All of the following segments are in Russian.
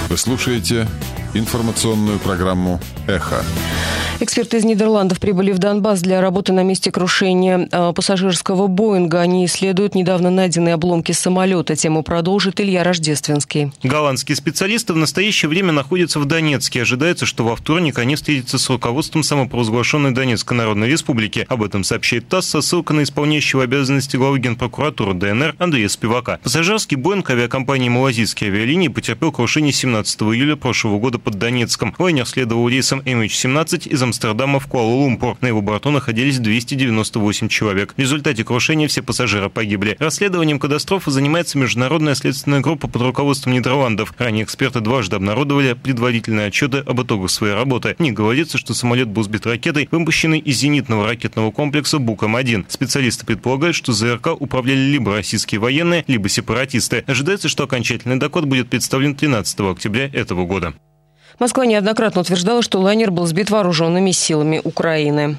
Вы слушаете информационную программу «Эхо». Эксперты из Нидерландов прибыли в Донбасс для работы на месте крушения пассажирского «Боинга». Они исследуют недавно найденные обломки самолета. Тему продолжит Илья Рождественский. Голландские специалисты в настоящее время находятся в Донецке. Ожидается, что во вторник они встретятся с руководством самопровозглашенной Донецкой Народной Республики. Об этом сообщает ТАСС со ссылкой на исполняющего обязанности главы Генпрокуратуры ДНР Андрея Спивака. Пассажирский «Боинг» авиакомпании «Малазийские авиалинии» потерпел крушение 17 июля прошлого года под Донецком. Лайнер следовал рейсом MH17 из Амстердама в Куала-Лумпур. На его борту находились 298 человек. В результате крушения все пассажиры погибли. Расследованием катастрофы занимается международная следственная группа под руководством Нидерландов. Ранее эксперты дважды обнародовали предварительные отчеты об итогах своей работы. В них говорится, что самолет был сбит ракетой, выпущенной из зенитного ракетного комплекса «Бук-М1». Специалисты предполагают, что ЗРК управляли либо российские военные, либо сепаратисты. Ожидается, что окончательный доклад будет представлен 13 октября этого года. Москва неоднократно утверждала, что лайнер был сбит вооруженными силами Украины.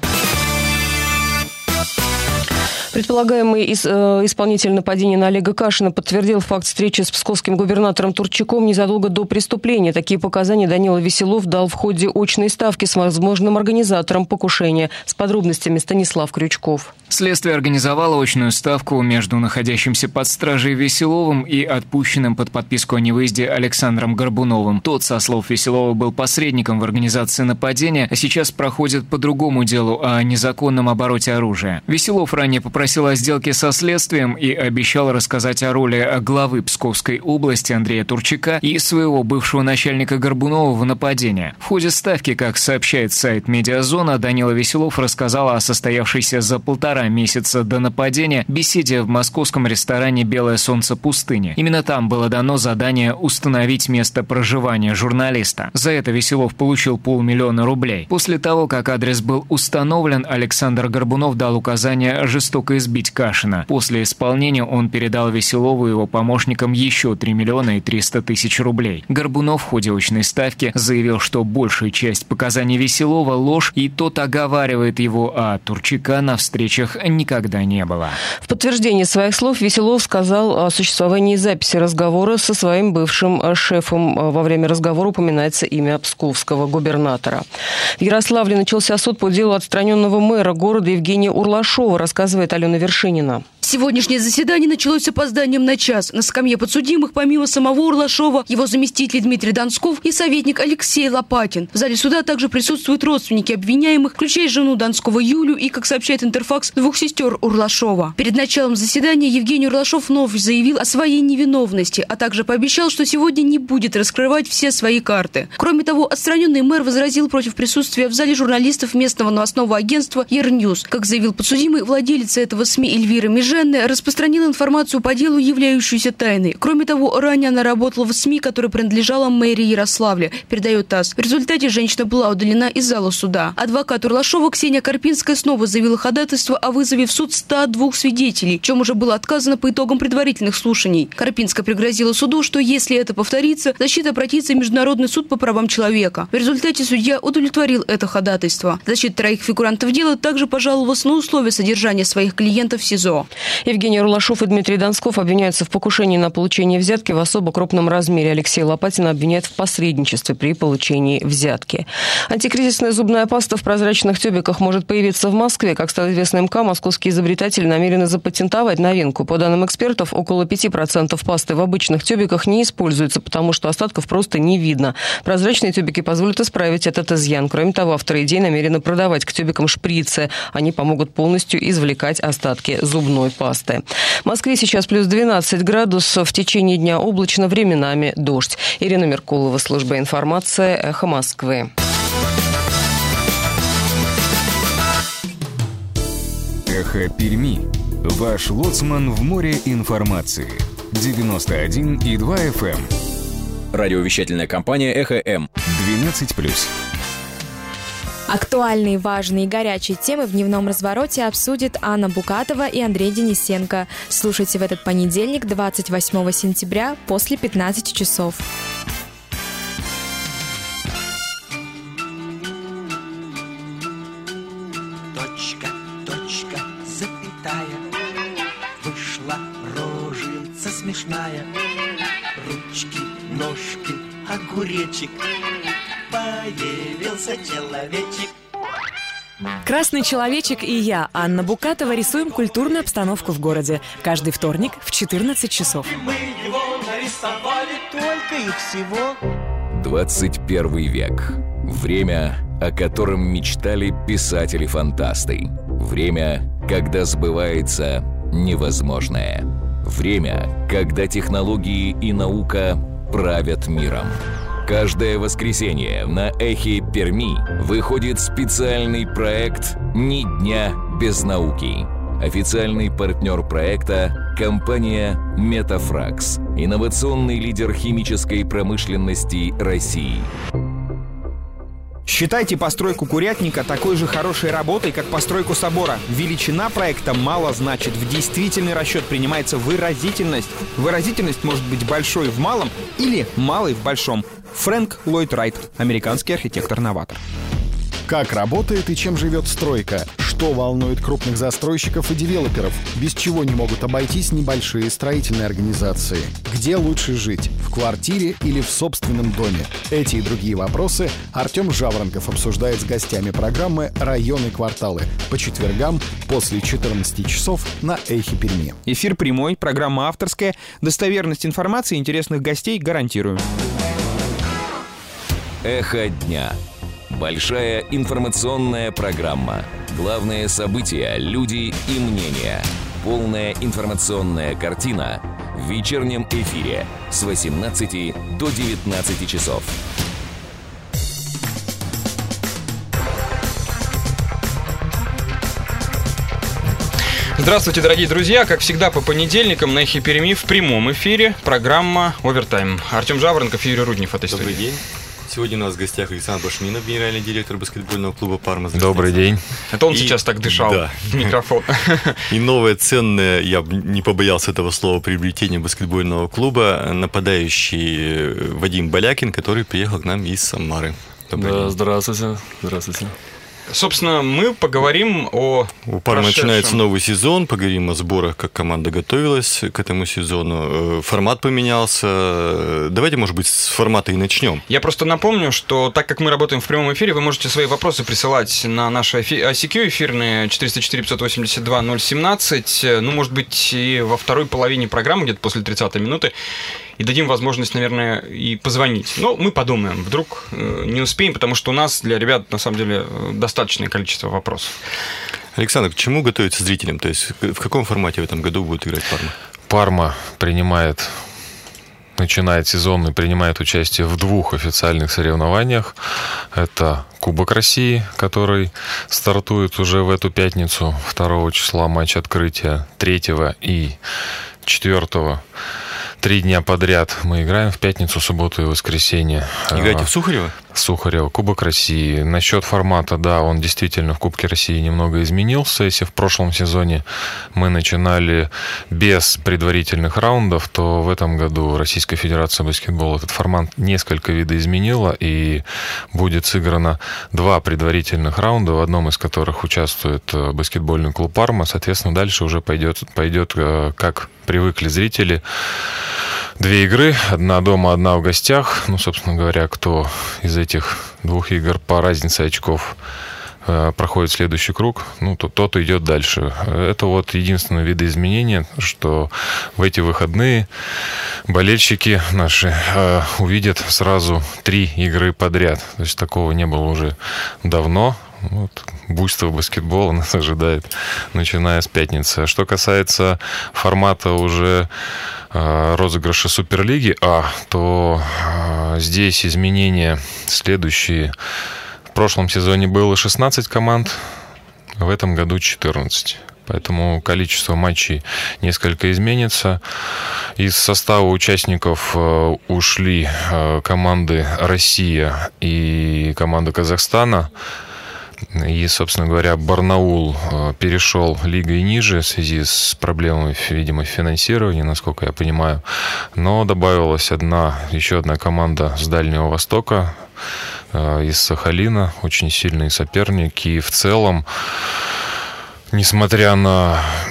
Предполагаемый исполнитель нападения на Олега Кашина подтвердил факт встречи с псковским губернатором Турчаком незадолго до преступления. Такие показания Данила Веселов дал в ходе очной ставки с возможным организатором покушения. С подробностями Станислав Крючков. Следствие организовало очную ставку между находящимся под стражей Веселовым и отпущенным под подписку о невыезде Александром Горбуновым. Тот, со слов Веселова, был посредником в организации нападения, а сейчас проходит по другому делу о незаконном обороте оружия. Веселов ранее попросил о сделке со следствием и обещал рассказать о роли главы Псковской области Андрея Турчака и своего бывшего начальника Горбунова в нападении. В ходе ставки, как сообщает сайт «Медиазона», Данила Веселов рассказал о состоявшейся за 1,5 месяца до нападения беседе в московском ресторане «Белое солнце пустыни». Именно там было дано задание установить место проживания журналиста. За это Веселов получил 500 000 рублей. После того, как адрес был установлен, Александр Горбунов дал указание жестоко избить Кашина. После исполнения он передал Веселову и его помощникам еще 3 300 000 рублей. Горбунов в ходе очной ставки заявил, что большая часть показаний Веселова – ложь, и тот оговаривает его, а Турчака на встречах никогда не было. В подтверждение своих слов Веселов сказал о существовании записи разговора со своим бывшим шефом. Во время разговора упоминается имя псковского губернатора. В Ярославле начался суд по делу отстраненного мэра города Евгения Урлашова, рассказывает Алена Вершинина. Сегодняшнее заседание началось с опозданием на час. На скамье подсудимых, помимо самого Урлашова, его заместитель Дмитрий Донсков и советник Алексей Лопатин. В зале суда также присутствуют родственники обвиняемых, включая жену Донского Юлю и, как сообщает Интерфакс, 2 сестер Урлашова. Перед началом заседания Евгений Урлашов вновь заявил о своей невиновности, а также пообещал, что сегодня не будет раскрывать все свои карты. Кроме того, отстраненный мэр возразил против присутствия в зале журналистов местного новостного агентства «Ерньюз». Как заявил подсудимый, владелица этого СМИ Эльвира Меженная распространила информацию по делу, являющуюся тайной. Кроме того, ранее она работала в СМИ, которая принадлежала мэрии Ярославля, передает ТАСС. В результате женщина была удалена из зала суда. Адвокат Урлашова Ксения Карпинская снова заявила ходатайство о вызове в суд 102 свидетелей, в чем уже было отказано по итогам предварительных слушаний. Карпинская пригрозила суду, что если это повторится, защита обратится в Международный суд по правам человека. В результате судья удовлетворил это ходатайство. Защита 3 фигурантов дела также пожаловалась на условия содержания своих клиентов в СИЗО. Евгений Урлашов и Дмитрий Донсков обвиняются в покушении на получение взятки в особо крупном размере. Алексей Лопатин обвиняет в посредничестве при получении взятки. Антикризисная зубная паста в прозрачных тюбиках может появиться в Москве. Как стало известно МК, московские изобретатели намерены запатентовать новинку. По данным экспертов, около 5% пасты в обычных тюбиках не используется, потому что остатков просто не видно. Прозрачные тюбики позволят исправить этот изъян. Кроме того, авторы идеи намерены продавать к тюбикам шприцы. Они помогут полностью извлекать остатки зубной пасты. В Москве сейчас плюс 12 градусов. В течение дня облачно, временами дождь. Ирина Меркулова, служба информации, Эхо Москвы. Эхо Перми. Ваш лоцман в море информации. 91,2 FM. Радиовещательная компания «Эхо М». 12+. Актуальные, важные и горячие темы в дневном развороте обсудят Анна Букатова и Андрей Денисенко. Слушайте в этот понедельник, 28 сентября, после 15 часов. Точка, точка, запятая, вышла рожица смешная. Ручки, ножки огуречек, появился человечек. «Красный человечек» и я, Анна Букатова, рисуем культурную обстановку в городе. Каждый вторник в 14 часов. И мы его нарисовали только и всего. 21 век. Время, о котором мечтали писатели-фантасты. Время, когда сбывается невозможное. Время, когда технологии и наука правят миром. Каждое воскресенье на Эхе Перми выходит специальный проект «Ни дня без науки». Официальный партнер проекта – компания «Метафракс», инновационный лидер химической промышленности России. Считайте постройку курятника такой же хорошей работой, как постройку собора. Величина проекта мало значит. В действительный расчет принимается выразительность. Выразительность может быть большой в малом или малой в большом. Фрэнк Ллойд Райт, американский архитектор-новатор. Как работает и чем живет стройка? Что волнует крупных застройщиков и девелоперов? Без чего не могут обойтись небольшие строительные организации? Где лучше жить? В квартире или в собственном доме? Эти и другие вопросы Артем Жаворонков обсуждает с гостями программы «Районы и кварталы» по четвергам после 14 часов на Эхе Перми. Эфир прямой, программа авторская. Достоверность информации и интересных гостей гарантирую. Эхо дня. Большая информационная программа. Главные события, люди и мнения. Полная информационная картина в вечернем эфире с 18 до 19 часов. Здравствуйте, дорогие друзья! Как всегда, по понедельникам на Эхе Перми в прямом эфире программа «Овертайм». Артем Жаворонков и Юрий Руднев в этой студии. Добрый день. Сегодня у нас в гостях Александр Башминов, генеральный директор баскетбольного клуба «Парма». Добрый день. Это он сейчас так дышал в микрофон. И новое ценное, я не побоялся этого слова, приобретение баскетбольного клуба, нападающий Вадим Балякин, который приехал к нам из Самары. Да, здравствуйте. Здравствуйте. Собственно, мы поговорим о У «Пармы» начинается новый сезон, поговорим о сборах, как команда готовилась к этому сезону. Формат поменялся. Давайте, может быть, с формата и начнем. Я просто напомню, что так как мы работаем в прямом эфире, вы можете свои вопросы присылать на наши ICQ эфирные 404-582-017. Ну, может быть, и во второй половине программы, где-то после 30-й минуты, и дадим возможность, наверное, и позвонить. Но мы подумаем, вдруг не успеем, потому что у нас для ребят, на самом деле, достаточное количество вопросов. Александр, к чему готовиться зрителям? То есть в каком формате в этом году будет играть «Парма»? «Парма» начинает сезон и принимает участие в 2 официальных соревнованиях. Это Кубок России, который стартует уже в эту пятницу, 2 числа матч открытия, 3 и 4. 3 дня подряд мы играем в пятницу, субботу и воскресенье. Играете в Сухарево? Сухарево, Кубок России. Насчет формата, да, он действительно в Кубке России немного изменился. Если в прошлом сезоне мы начинали без предварительных раундов, то в этом году Российская Федерация баскетбола этот формат несколько видоизменила, и будет сыграно 2 предварительных раунда, в одном из которых участвует баскетбольный клуб «Парма». Соответственно, дальше уже пойдет как привыкли зрители. 2 игры, 1 дома, 1 в гостях. Ну, собственно говоря, кто из этих 2 игр по разнице очков проходит следующий круг, ну, тот идет дальше. Это вот единственное видоизменение, что в эти выходные болельщики наши увидят сразу 3 игры подряд. То есть такого не было уже давно. Вот, буйство баскетбола нас ожидает, начиная с пятницы. Что касается формата уже розыгрыша Суперлиги то здесь изменения следующие. В прошлом сезоне было 16 команд, в этом году 14. Поэтому количество матчей несколько изменится. Из состава участников ушли команды Россия и команда Казахстана. И, собственно говоря, Барнаул перешел лигой ниже в связи с проблемами, видимо, финансирования, насколько я понимаю. Но добавилась еще одна команда с Дальнего Востока, из Сахалина, очень сильный соперник. И в целом, несмотря на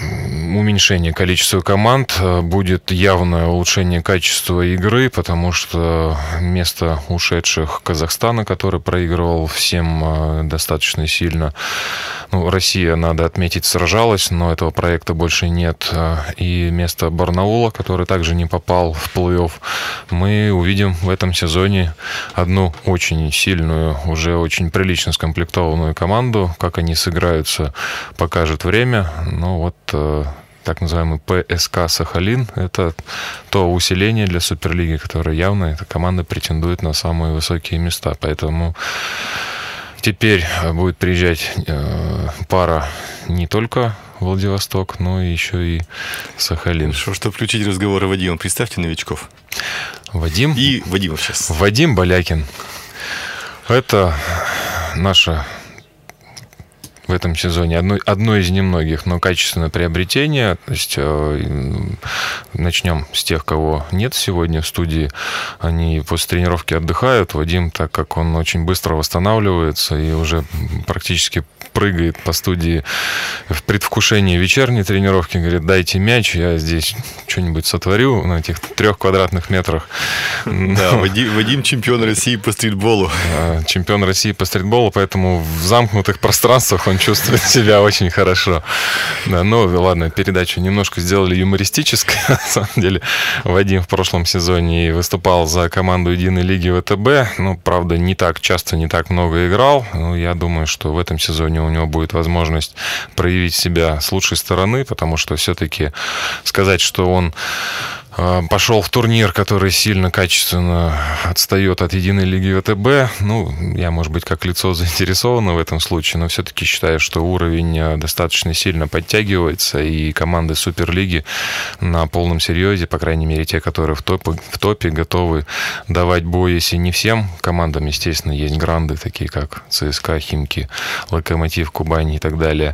уменьшение количества команд, будет явное улучшение качества игры, потому что вместо ушедших Казахстана, который проигрывал всем достаточно сильно, Россия, надо отметить, сражалась, но этого проекта больше нет, и вместо Барнаула, который также не попал в плей-офф, мы увидим в этом сезоне одну очень сильную, уже очень прилично скомплектованную команду. Как они сыграются, покажет время. Так называемый ПСК «Сахалин» — это то усиление для Суперлиги, которое явно эта команда претендует на самые высокие места. Поэтому теперь будет приезжать пара не только Владивосток, но еще и Сахалин. Хорошо, чтобы включить разговор о Вадиме, представьте новичков. Вадим? И Вадимов сейчас. Вадим Балякин. Это наша в этом сезоне одно из немногих, но качественное приобретение. То есть начнем с тех, кого нет сегодня в студии. Они после тренировки отдыхают. Вадим, так как он очень быстро восстанавливается и уже практически прыгает по студии в предвкушении вечерней тренировки, говорит: дайте мяч, я здесь что-нибудь сотворю на этих 3 квадратных метрах. Да, Вадим чемпион России по стритболу. Чемпион России по стритболу, поэтому в замкнутых пространствах он чувствует себя очень хорошо. Да, ладно, передачу немножко сделали юмористической. На самом деле, Вадим в прошлом сезоне выступал за команду Единой лиги ВТБ. Правда, не так часто, не так много играл. Я думаю, что в этом сезоне у него будет возможность проявить себя с лучшей стороны, потому что все-таки сказать, что он пошел в турнир, который сильно качественно отстает от Единой лиги ВТБ. Я, может быть, как лицо заинтересовано в этом случае, но все-таки считаю, что уровень достаточно сильно подтягивается, и команды Суперлиги на полном серьезе, по крайней мере, те, которые в топе готовы давать бой, если не всем командам, естественно, есть гранды, такие как ЦСКА, Химки, Локомотив, Кубань и так далее.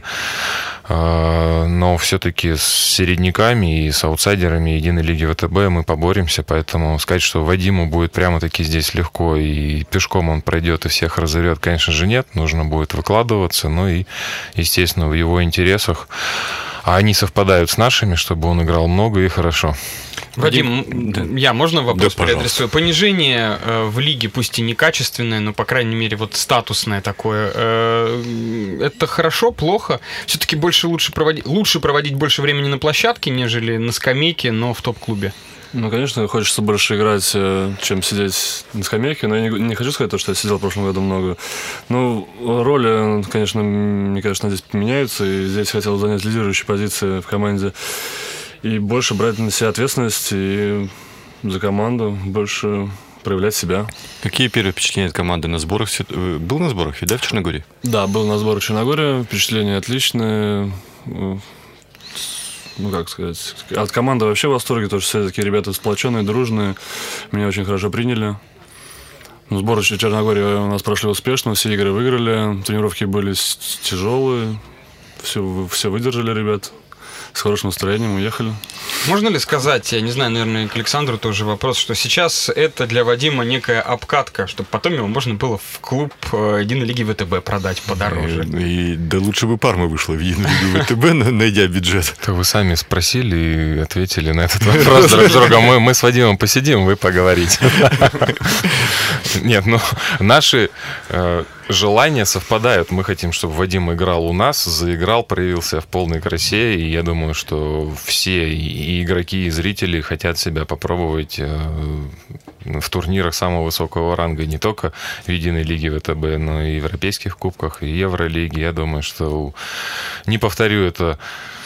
Но все-таки с середняками и с аутсайдерами Единой лиги ВТБ мы поборемся, поэтому сказать, что Вадиму будет прямо-таки здесь легко и пешком он пройдет и всех разорвет, конечно же, нет. Нужно будет выкладываться, и, естественно, в его интересах, а они совпадают с нашими, чтобы он играл много и хорошо. Вадим, можно вопрос переадресую? Понижение в лиге, пусть и некачественное, но, по крайней мере, статусное такое, это хорошо, плохо? Все-таки лучше проводить больше времени на площадке, нежели на скамейке, но в топ-клубе? Конечно, хочется больше играть, чем сидеть на скамейке, но я не хочу сказать, что я сидел в прошлом году много. Роли, конечно, мне кажется, здесь меняются, и здесь хотел занять лидирующие позиции в команде и больше брать на себя ответственность и за команду, больше проявлять себя. Какие первые впечатления от команды на сборах? Был на сборах, да, в Черногории? Да, был на сборах в Черногории, впечатления отличные. От команды вообще в восторге, потому что все такие ребята сплоченные, дружные, меня очень хорошо приняли. Сборы в Черногории у нас прошли успешно, все игры выиграли, тренировки были тяжелые, все выдержали ребят. С хорошим настроением уехали. Можно ли сказать, я не знаю, наверное, к Александру тоже вопрос, что сейчас это для Вадима некая обкатка, чтобы потом его можно было в клуб Единой лиги ВТБ продать подороже? Да лучше бы Парма вышла в Единую лигу ВТБ, найдя бюджет. То вы сами спросили и ответили на этот вопрос друг с другом. Мы с Вадимом посидим, вы поговорите. Нет, наши желания совпадают. Мы хотим, чтобы Вадим играл у нас, заиграл, проявился в полной красе. И я думаю, что все и игроки, и зрители хотят себя попробовать в турнирах самого высокого ранга. Не только в Единой лиге ВТБ, но и в европейских кубках, и Евролиге. Я думаю, что не повторю это.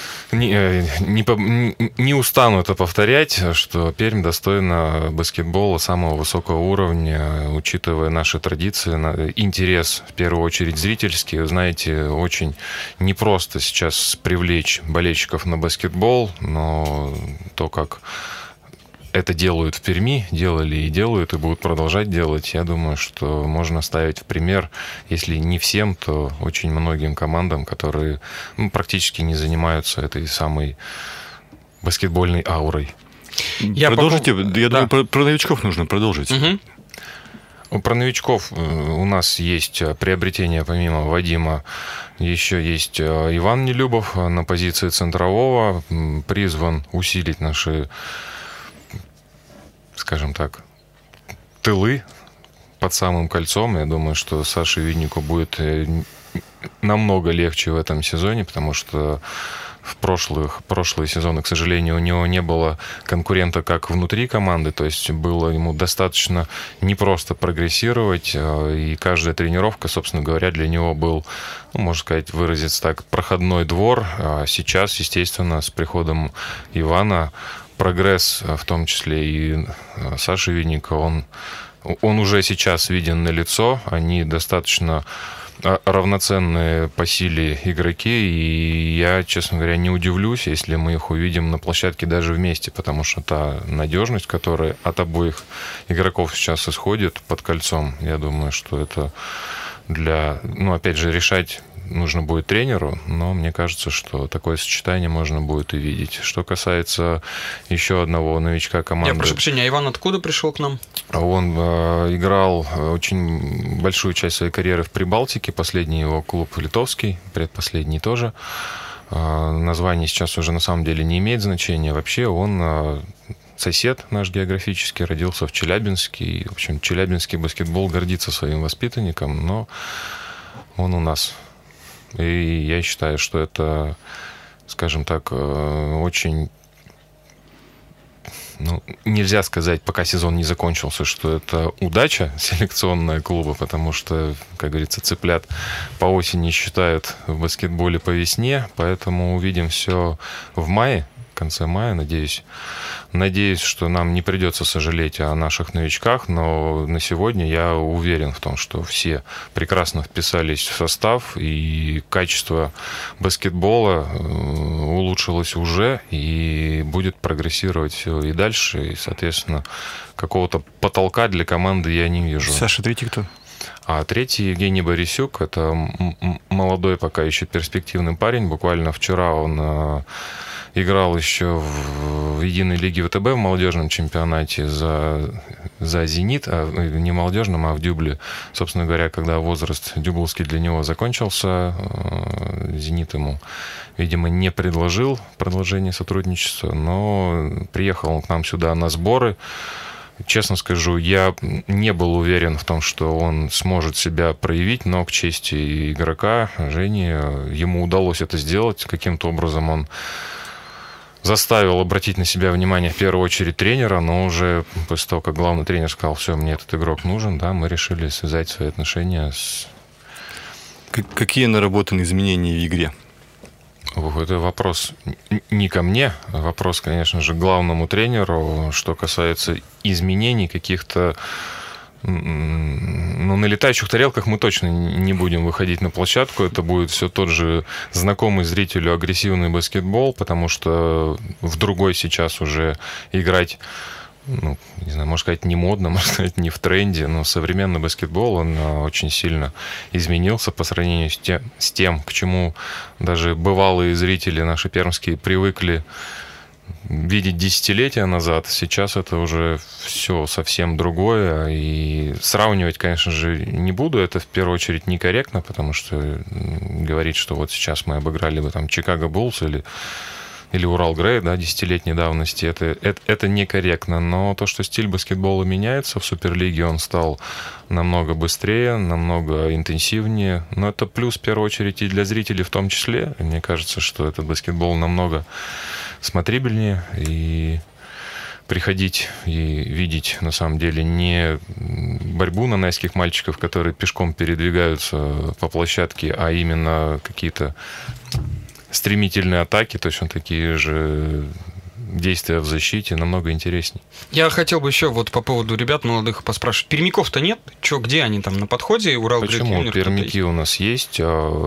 Не устану это повторять, что Пермь достойна баскетбола самого высокого уровня, учитывая наши традиции, интерес, в первую очередь, зрительский. Вы знаете, очень непросто сейчас привлечь болельщиков на баскетбол, но то, как это делают в Перми, делали и делают, и будут продолжать делать, я думаю, что можно ставить в пример, если не всем, то очень многим командам, которые практически не занимаются этой самой баскетбольной аурой. Продолжите, я думаю, про новичков нужно продолжить. Про новичков у нас есть приобретение помимо Вадима. Еще есть Иван Нелюбов на позиции центрового. Призван усилить наши, скажем так, тылы под самым кольцом. Я думаю, что Саше Виднику будет намного легче в этом сезоне, потому что в прошлые сезоны, к сожалению, у него не было конкурента как внутри команды, то есть было ему достаточно непросто прогрессировать, и каждая тренировка, собственно говоря, для него был, ну, можно сказать, выразиться так, проходной двор. А сейчас, естественно, с приходом Ивана прогресс, в том числе и Саши Видника, он уже сейчас виден налицо, они достаточно равноценные по силе игроки, и я, честно говоря, не удивлюсь, если мы их увидим на площадке даже вместе, потому что та надежность, которая от обоих игроков сейчас исходит под кольцом, я думаю, что это для, ну, опять же, решать нужно будет тренеру, но мне кажется, что такое сочетание можно будет и видеть. Что касается еще одного новичка команды... Я прошу прощения, а Иван откуда пришел к нам? Он играл очень большую часть своей карьеры в Прибалтике. Последний его клуб литовский, предпоследний тоже. Название сейчас уже на самом деле не имеет значения. Вообще он сосед наш географический, родился в Челябинске. И, в общем, челябинский баскетбол гордится своим воспитанником, но он у нас. И я считаю, что это, скажем так, очень... Ну, нельзя сказать, пока сезон не закончился, что это удача селекционная клуба, потому что, как говорится, цыплят по осени считают в баскетболе по весне, поэтому увидим все в мае, в конце мая, надеюсь. Надеюсь, что нам не придется сожалеть о наших новичках, но на сегодня я уверен в том, что все прекрасно вписались в состав, и качество баскетбола улучшилось уже и будет прогрессировать все и дальше, и, соответственно, какого-то потолка для команды я не вижу. Саша, третий кто? А третий Евгений Борисюк, это молодой пока еще перспективный парень. Буквально вчера он играл еще в единой лиге ВТБ в молодежном чемпионате за «Зенит», не молодежном, а в дюбле. Собственно говоря, когда возраст дюбловский для него закончился, «Зенит» ему, видимо, не предложил продолжение сотрудничества, но приехал он к нам сюда на сборы. Честно скажу, я не был уверен в том, что он сможет себя проявить, но к чести игрока Жени ему удалось это сделать. Каким-то образом он заставил обратить на себя внимание в первую очередь тренера, но уже после того, как главный тренер сказал, все, мне этот игрок нужен, да, мы решили связать свои отношения с... Какие наработаны изменения в игре? Это вопрос не ко мне, а вопрос, конечно же, к главному тренеру. Что касается изменений каких-то, ну, на летающих тарелках мы точно не будем выходить на площадку. Это будет все тот же знакомый зрителю агрессивный баскетбол, потому что в другой сейчас уже играть, ну, не знаю, можно сказать, не модно, можно сказать, не в тренде, но современный баскетбол, он очень сильно изменился по сравнению с тем, к чему даже бывалые зрители наши пермские привыкли видеть десятилетия назад. Сейчас это уже все совсем другое, и сравнивать, конечно же, не буду, это в первую очередь некорректно, потому что говорить, что вот сейчас мы обыграли бы там Чикаго Буллс или Урал Грей, да, десятилетней давности, это некорректно. Но то, что стиль баскетбола меняется, в Суперлиге он стал намного быстрее, намного интенсивнее. Но это плюс, в первую очередь, и для зрителей в том числе. Мне кажется, что этот баскетбол намного смотрибельнее, и приходить и видеть, на самом деле, не борьбу нанайских мальчиков, которые пешком передвигаются по площадке, а именно какие-то стремительные атаки, точно такие же действия в защите, намного интереснее. Я хотел бы еще вот по поводу ребят молодых поспрашивать. Пермяков-то нет? Че, где они там на подходе? Урал Почему? Пермяки у нас есть.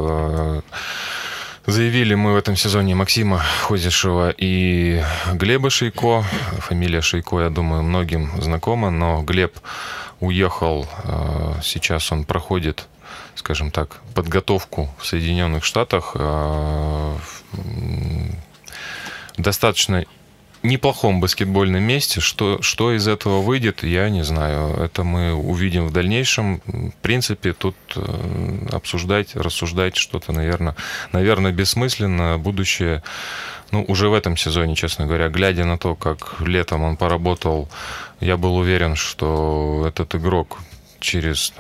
Заявили мы в этом сезоне Максима Хозишева и Глеба Шейко. Фамилия Шейко, я думаю, многим знакома, но Глеб уехал. Сейчас он проходит, скажем так, подготовку в Соединенных Штатах. Достаточно неплохом баскетбольном месте. Что из этого выйдет, я не знаю. Это мы увидим в дальнейшем. В принципе, тут обсуждать, рассуждать что-то, наверное, бессмысленно. Будущее, уже в этом сезоне, честно говоря, глядя на то, как летом он поработал, я был уверен, что этот игрок через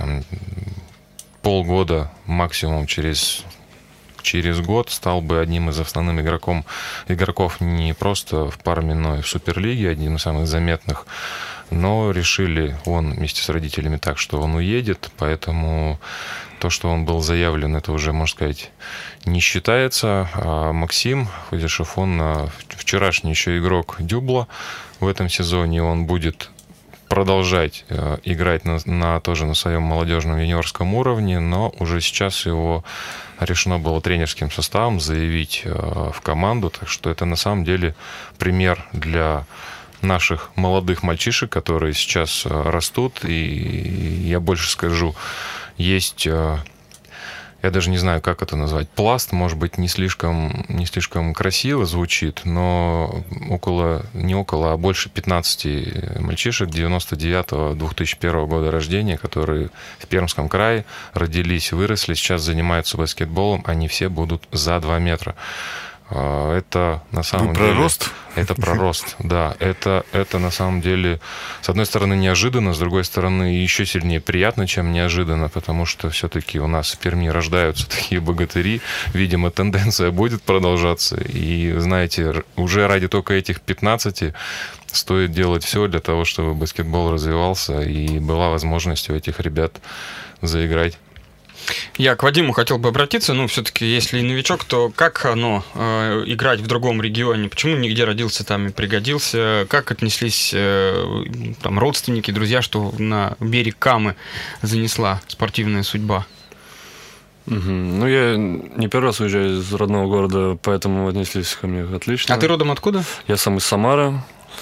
полгода, максимум через год стал бы одним из основных игроков не просто в Парме, но и в Суперлиге, одним из самых заметных. Но решили он вместе с родителями так, что он уедет, поэтому то, что он был заявлен, это уже, можно сказать, не считается. А Максим Фадишев, он вчерашний еще игрок Дюбла в этом сезоне, он будет продолжать играть тоже на своем молодежном юниорском уровне, но уже сейчас его решено было тренерским составом заявить в команду, так что это на самом деле пример для наших молодых мальчишек, которые сейчас растут, и я больше скажу, есть... Я даже не знаю, как это назвать. Пласт, может быть, не слишком красиво звучит, но а больше 15 мальчишек 99-2001 года рождения, которые в Пермском крае родились, выросли, сейчас занимаются баскетболом, они все будут за 2 метра. Это на самом деле... Про рост? Это про рост, да. Это на самом деле, с одной стороны, неожиданно, с другой стороны, еще сильнее приятно, чем неожиданно, потому что все-таки у нас в Перми рождаются такие богатыри. Видимо, тенденция будет продолжаться. И, знаете, уже ради только этих 15 стоит делать все для того, чтобы баскетбол развивался и была возможность у этих ребят заиграть. Я к Вадиму хотел бы обратиться. Все-таки, если новичок, то как играть в другом регионе? Почему нигде родился, там и пригодился? Как отнеслись родственники, друзья, что на берег Камы занесла спортивная судьба? Я не первый раз уезжаю из родного города, поэтому отнеслись ко мне отлично. А ты родом откуда? Я сам из Самары.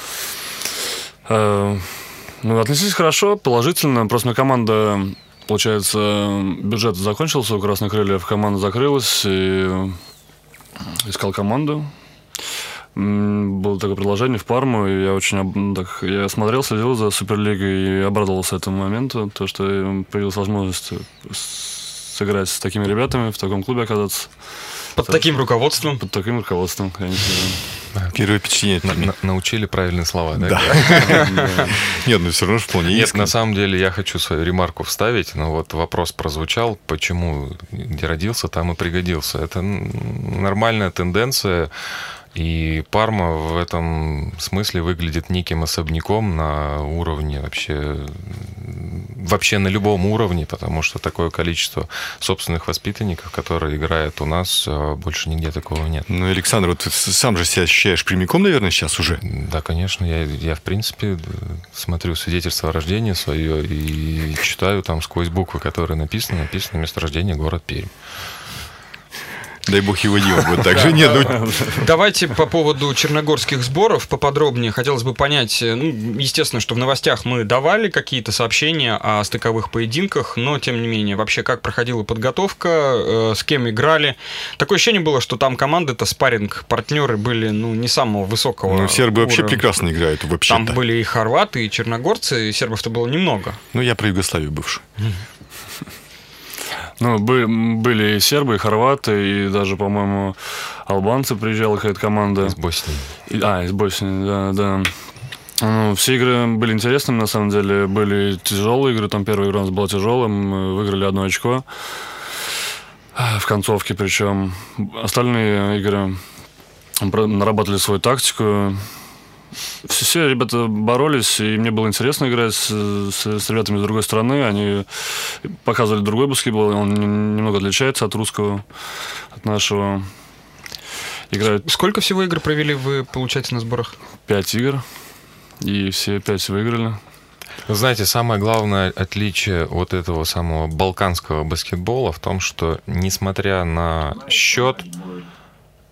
Отнеслись хорошо, положительно. Просто команда... Получается, бюджет закончился у «Красных крыльев», команда закрылась, и искал команду. Было такое предложение в Парму, и я смотрел, следил за Суперлигой и обрадовался этому моменту, то, что появилась возможность сыграть с такими ребятами, в таком клубе оказаться. Под таким руководством? Под таким руководством, конечно. Первое впечатление. Научили правильные слова, да? Да. Нет, все равно вполне есть. Нет, на самом деле я хочу свою ремарку вставить, но вот вопрос прозвучал, почему где родился, там и пригодился. Это нормальная тенденция, и Парма в этом смысле выглядит неким особняком на уровне вообще на любом уровне, потому что такое количество собственных воспитанников, которые играют у нас, больше нигде такого нет. Александр, ты сам же себя ощущаешь прямиком, наверное, сейчас уже? Да, конечно. Я в принципе, смотрю свидетельство о рождении свое и читаю там сквозь буквы, которые написано место рождения город Пермь. Дай бог его Дима будет так же. Нет, Давайте по поводу черногорских сборов поподробнее. Хотелось бы понять, естественно, что в новостях мы давали какие-то сообщения о стыковых поединках, но, тем не менее, вообще как проходила подготовка, с кем играли. Такое ощущение было, что там команды-то, спарринг-партнеры были, не самого высокого сербы уровня. Вообще прекрасно играют, вообще-то. Там были и хорваты, и черногорцы, и сербов-то было немного. Я про Югославию бывшую. Были и сербы, и хорваты, и даже, по-моему, албанцы приезжала какая-то команда. Из Боснии. Из Боснии, да. Все игры были интересными, на самом деле. Были тяжелые игры. Там первая игра у нас была тяжелая. Мы выиграли 1 очко. В концовке причем. Остальные игры нарабатывали свою тактику. Все ребята боролись, и мне было интересно играть с ребятами с другой стороны. Они показывали другой баскетбол, он немного отличается от русского, от нашего. Играют... Сколько всего игр провели вы, получается, на сборах? 5 игр, и все 5 выиграли. Вы знаете, самое главное отличие вот этого самого балканского баскетбола в том, что, несмотря на счет,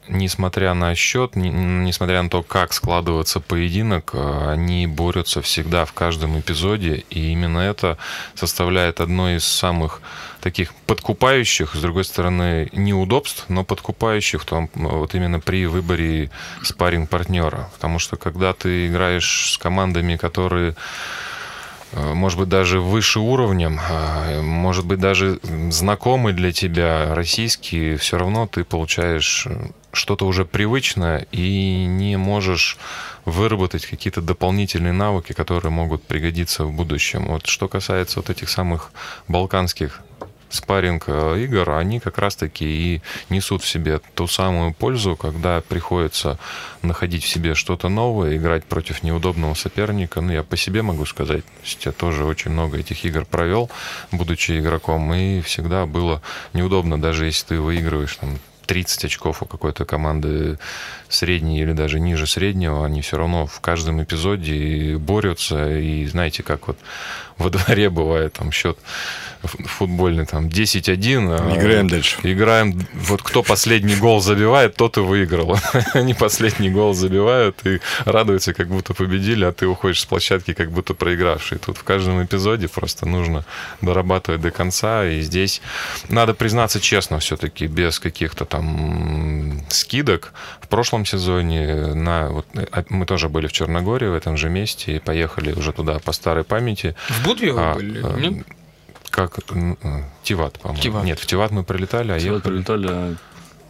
несмотря на счет, несмотря на то, как складывается поединок, они борются всегда в каждом эпизоде, и именно это составляет одно из самых таких подкупающих, с другой стороны, неудобств, но подкупающих вот именно при выборе спарринг-партнера. Потому что когда ты играешь с командами, которые, может быть, даже выше уровнем, может быть, даже знакомы для тебя, российские, все равно ты получаешь что-то уже привычное и не можешь выработать какие-то дополнительные навыки, которые могут пригодиться в будущем. Вот что касается вот этих самых балканских спарринг-игр, они как раз-таки и несут в себе ту самую пользу, когда приходится находить в себе что-то новое, играть против неудобного соперника. Ну, я по себе могу сказать, я тоже очень много этих игр провел, будучи игроком, и всегда было неудобно, даже если ты выигрываешь там 30 очков у какой-то команды средней или даже ниже среднего, они все равно в каждом эпизоде борются. И знаете, как вот во дворе бывает там счет футбольный там 10-1. Играем дальше. Играем, вот кто последний гол забивает, тот и выиграл. Они последний гол забивают и радуются, как будто победили, а ты уходишь с площадки, как будто проигравший. Тут в каждом эпизоде просто нужно дорабатывать до конца. И здесь надо признаться честно, все-таки без каких-то там скидок. В прошлом сезоне мы тоже были в Черногории, в этом же месте, и поехали уже туда по старой памяти. В Будве вы были? Нет? Как Тиват, по-моему. Тиват. Нет, в Тиват мы прилетали, а Тиват прилетали.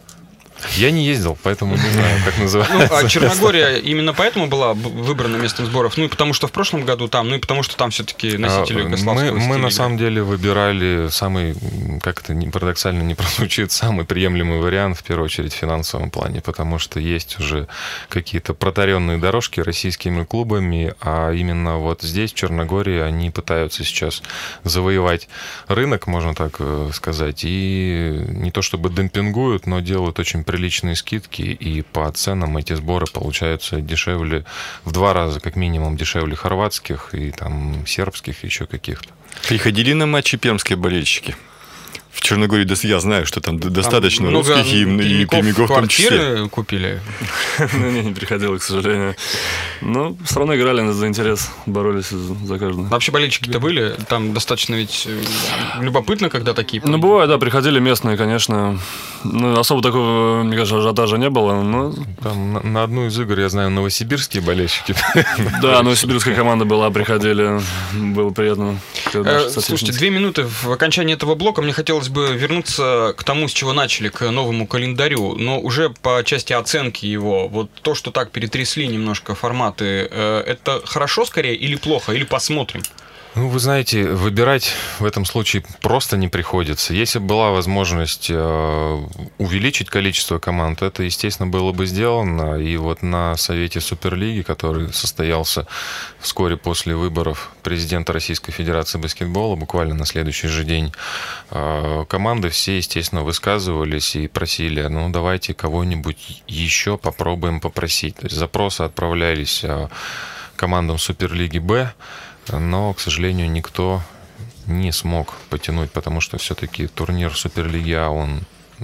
Я не ездил, поэтому не знаю, как называется. Ну, а Черногория именно поэтому была выбрана местом сборов? Ну, и потому что в прошлом году там, ну, и потому что там все-таки носители югославского стиля. Мы на самом деле выбирали самый, как это парадоксально не прозвучит, самый приемлемый вариант, в первую очередь, в финансовом плане, потому что есть уже какие-то протаренные дорожки российскими клубами, а именно вот здесь, в Черногории, они пытаются сейчас завоевать рынок, можно так сказать, и не то чтобы демпингуют, но делают очень приличные скидки, и по ценам эти сборы получаются дешевле, в 2 раза как минимум дешевле хорватских и там сербских еще каких-то. Приходили на матчи пермские болельщики? В Черногории я знаю, что там достаточно русских и пермяков в том числе. Купили? Не приходило, к сожалению. Но все равно играли за интерес, боролись за каждого. Вообще болельщики-то были? Там достаточно ведь любопытно, когда такие... Ну, бывает, да, приходили местные, конечно. Ну, особо такого, мне кажется, ажиотажа не было. Но... Там на одну из игр, я знаю, новосибирские болельщики. Да, новосибирская команда была, приходили. Было приятно. Слушайте, 2 минуты в окончании этого блока. Мне хотелось бы вернуться к тому, с чего начали, к новому календарю, но уже по части оценки его. Вот то, что так перетрясли немножко форматы, это хорошо скорее или плохо, или посмотрим? Ну, вы знаете, выбирать в этом случае просто не приходится. Если бы была возможность увеличить количество команд, это, естественно, было бы сделано. И вот на Совете Суперлиги, который состоялся вскоре после выборов президента Российской Федерации баскетбола, буквально на следующий же день, команды все, естественно, высказывались и просили, ну, давайте кого-нибудь еще попробуем попросить. То есть запросы отправлялись командам Суперлиги Б, но, к сожалению, никто не смог потянуть, потому что все-таки турнир Суперлиги А, он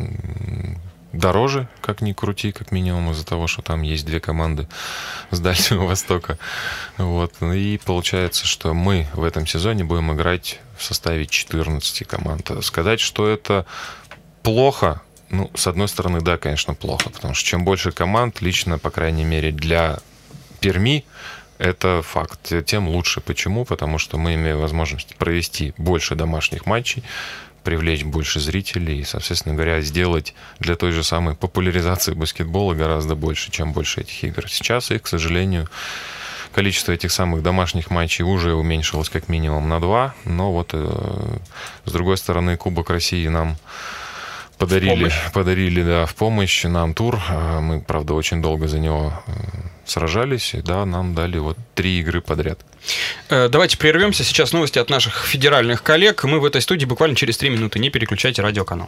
дороже, как ни крути, как минимум из-за того, что там есть 2 команды с Дальнего Востока. Вот. И получается, что мы в этом сезоне будем играть в составе 14 команд. Сказать, что это плохо, ну, с одной стороны, да, конечно, плохо, потому что чем больше команд, лично, по крайней мере, для Перми, это факт. Тем лучше. Почему? Потому что мы имеем возможность провести больше домашних матчей, привлечь больше зрителей и, соответственно говоря, сделать для той же самой популяризации баскетбола гораздо больше, чем больше этих игр. Сейчас их, к сожалению, количество этих самых домашних матчей уже уменьшилось как минимум на 2, но вот с другой стороны Кубок России нам подарили, да, в помощь нам тур. Мы, правда, очень долго за него сражались, и да, нам дали вот 3 игры подряд. Давайте прервемся. Сейчас новости от наших федеральных коллег. Мы в этой студии буквально через 3 минуты. Не переключайте радиоканал.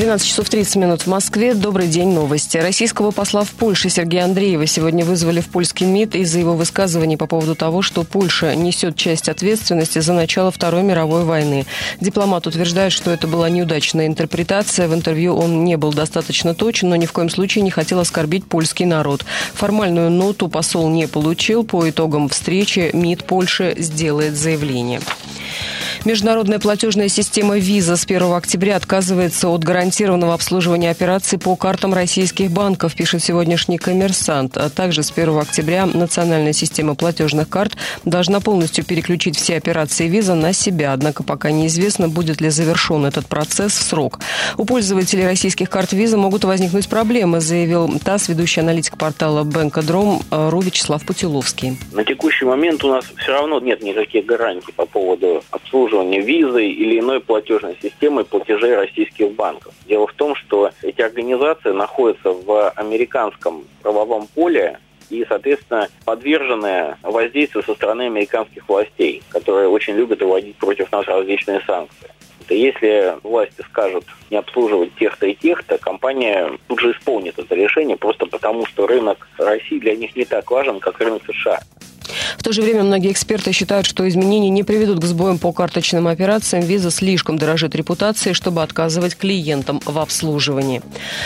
12 часов 30 минут в Москве. Добрый день, новости. Российского посла в Польше Сергея Андреева сегодня вызвали в польский МИД из-за его высказываний по поводу того, что Польша несет часть ответственности за начало Второй мировой войны. Дипломат утверждает, что это была неудачная интерпретация. В интервью он не был достаточно точен, но ни в коем случае не хотел оскорбить польский народ. Формальную ноту посол не получил. По итогам встречи МИД Польши сделает заявление. Международная платежная система Visa с 1 октября отказывается от гарантированного обслуживания операций по картам российских банков, пишет сегодняшний «Коммерсант». А также с 1 октября национальная система платежных карт должна полностью переключить все операции Visa на себя. Однако пока неизвестно, будет ли завершен этот процесс в срок. У пользователей российских карт Visa могут возникнуть проблемы, заявил ТАСС, ведущий аналитик портала Bankadrom.ru Вячеслав Путиловский. На текущий момент у нас все равно нет никаких гарантий по поводу обслуживания визой или иной платежной системой платежей российских банков. Дело в том, что эти организации находятся в американском правовом поле и, соответственно, подвержены воздействию со стороны американских властей, которые очень любят вводить против нас различные санкции. Если власти скажут не обслуживать тех-то и тех-то, компания тут же исполнит это решение, просто потому что рынок России для них не так важен, как рынок США. В то же время многие эксперты считают, что изменения не приведут к сбоям по карточным операциям. Visa слишком дорожит репутацией, чтобы отказывать клиентам в обслуживании.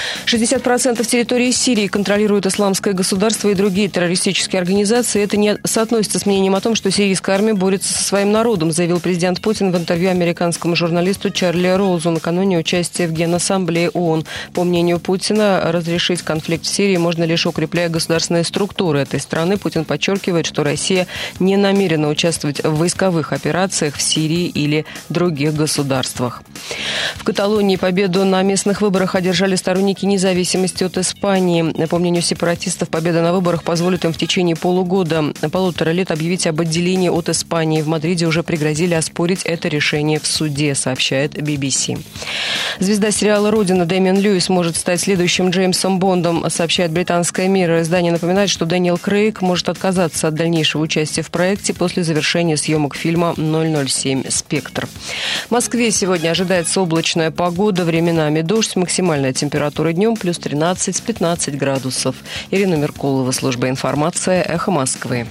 60% территории Сирии контролирует исламское государство и другие террористические организации. Это не соотносится с мнением о том, что сирийская армия борется со своим народом, заявил президент Путин в интервью американскому журналисту Чарли Роузу накануне участия в Генассамблее ООН. По мнению Путина, разрешить конфликт в Сирии можно лишь укрепляя государственные структуры этой страны. Путин подчеркивает, что Россия не намерена участвовать в войсковых операциях в Сирии или других государствах. В Каталонии победу на местных выборах одержали сторонники независимости от Испании. По мнению сепаратистов, победа на выборах позволит им в течение полутора лет объявить об отделении от Испании. В Мадриде уже пригрозили оспорить это решение в суде, сообщает BBC. Звезда сериала «Родина» Дэмиан Льюис может стать следующим Джеймсом Бондом, сообщает британское «Мир». Издание напоминает, что Дэниел Крейг может отказаться от дальнейшего участия в проекте после завершения съемок фильма «007. Спектр». В Москве сегодня ожидается облачная погода, временами дождь, максимальная температура днем плюс 13-15 градусов. Ирина Меркулова, служба информации, «Эхо Москвы».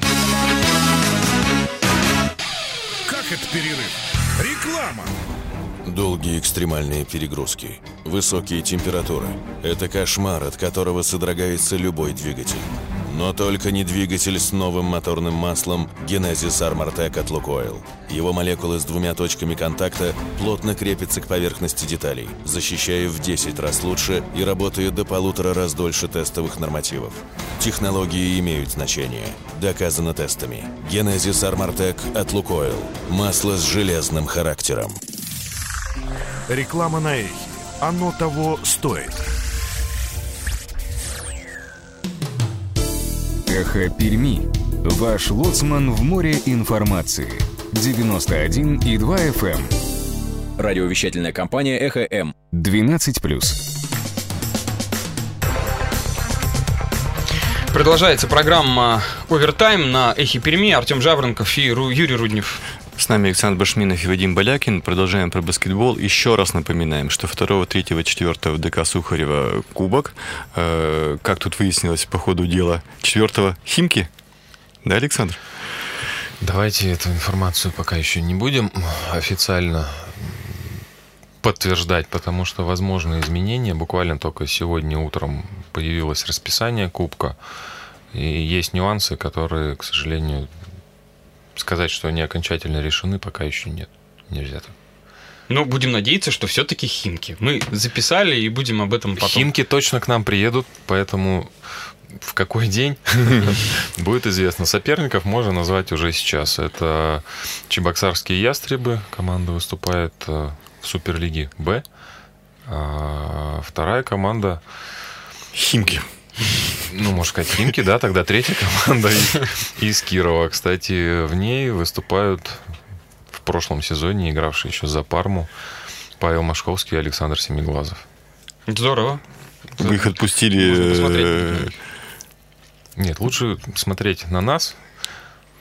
Как это перерыв? Реклама! Долгие экстремальные перегрузки, высокие температуры – это кошмар, от которого содрогается любой двигатель. Но только не двигатель с новым моторным маслом Genesis Armortec от Lukoil. Его молекулы с двумя точками контакта плотно крепятся к поверхности деталей, защищая в 10 раз лучше и работают до 1,5 раз дольше тестовых нормативов. Технологии имеют значение. Доказано тестами. Genesis Armortec от Lukoil. Масло с железным характером. Реклама на эхе. Оно того стоит. Эхо Перми. Ваш лоцман в море информации. 91,2 FM. Радиовещательная компания Эхо М. 12+. Продолжается программа «Овертайм» на Эхе Перми. Артем Жаворонков и Юрий Руднев. С нами Александр Башминов и Вадим Балякин. Продолжаем про баскетбол. Еще раз напоминаем, что 2, 3, 4 в ДК Сухарева кубок. Как тут выяснилось по ходу дела, 4 Химки. Да, Александр? Давайте эту информацию пока еще не будем официально подтверждать, потому что возможны изменения. Буквально только сегодня утром появилось расписание кубка. И есть нюансы, которые, к сожалению, сказать, что они окончательно решены, пока еще нет. Нельзя так. Ну, будем надеяться, что все-таки Химки. Мы записали и будем об этом потом. Химки точно к нам приедут, поэтому в какой день будет известно. Соперников можно назвать уже сейчас. Это Чебоксарские ястребы. Команда выступает в Суперлиге Б. А вторая команда Химки. Ну, можно сказать, Химки, да, тогда третья команда из Кирова. Кстати, в ней выступают в прошлом сезоне, игравшие еще за Парму, Павел Машковский и Александр Семиглазов. Здорово. Вы их отпустили... Нет, лучше смотреть на нас,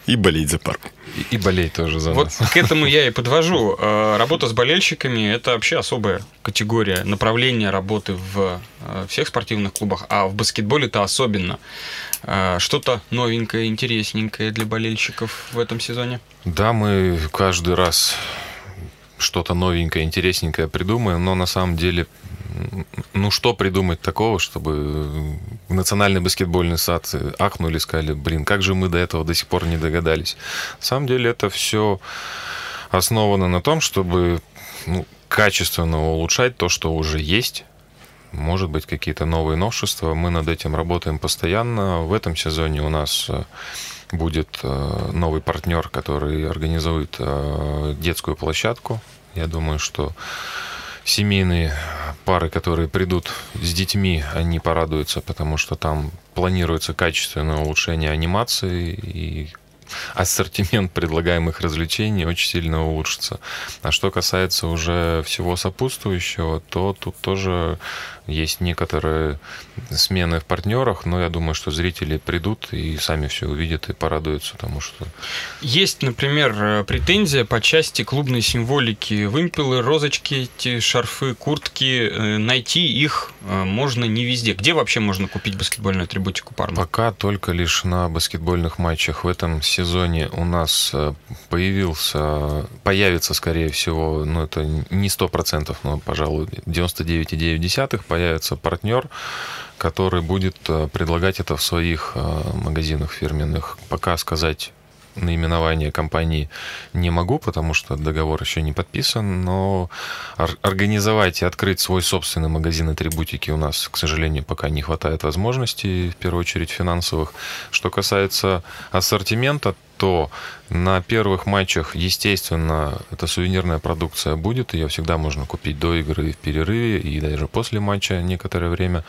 И болеть за пару. И болеть тоже за вот нас. К этому я и подвожу. Работа с болельщиками – это вообще особая категория направления работы в всех спортивных клубах, а в баскетболе-то особенно. Что-то новенькое, интересненькое для болельщиков в этом сезоне? Да, мы каждый раз что-то новенькое, интересненькое придумаем, но на самом деле, ну что придумать такого, чтобы в Национальной баскетбольной ассоциации ахнули и сказали, блин, как же мы до этого до сих пор не догадались. На самом деле это все основано на том, чтобы качественно улучшать то, что уже есть. Может быть, какие-то новые новшества. Мы над этим работаем постоянно. В этом сезоне у нас будет новый партнер, который организует детскую площадку. Я думаю, что семейные пары, которые придут с детьми, они порадуются, потому что там планируется качественное улучшение анимации, и ассортимент предлагаемых развлечений очень сильно улучшится. А что касается уже всего сопутствующего, то тут тоже есть некоторые смены в партнерах, но я думаю, что зрители придут и сами все увидят и порадуются, потому что... Есть, например, претензия по части клубной символики. Вымпелы, розочки, эти шарфы, куртки. Найти их можно не везде. Где вообще можно купить баскетбольную атрибутику Пармы? Пока только лишь на баскетбольных матчах. В этом сезоне у нас появится, скорее всего, это не 100%, но, пожалуй, 99,9%, появится партнер, который будет предлагать это в своих магазинах фирменных. Пока сказать наименование компании не могу, потому что договор еще не подписан, но организовать и открыть свой собственный магазин атрибутики у нас, к сожалению, пока не хватает возможностей, в первую очередь финансовых. Что касается ассортимента, то на первых матчах, естественно, эта сувенирная продукция будет, ее всегда можно купить до игры, в перерыве и даже после матча некоторое время.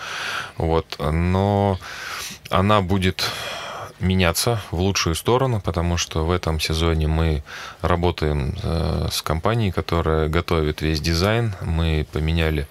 Но она будет меняться в лучшую сторону, потому что в этом сезоне мы работаем с компанией, которая готовит весь дизайн. Мы поменяем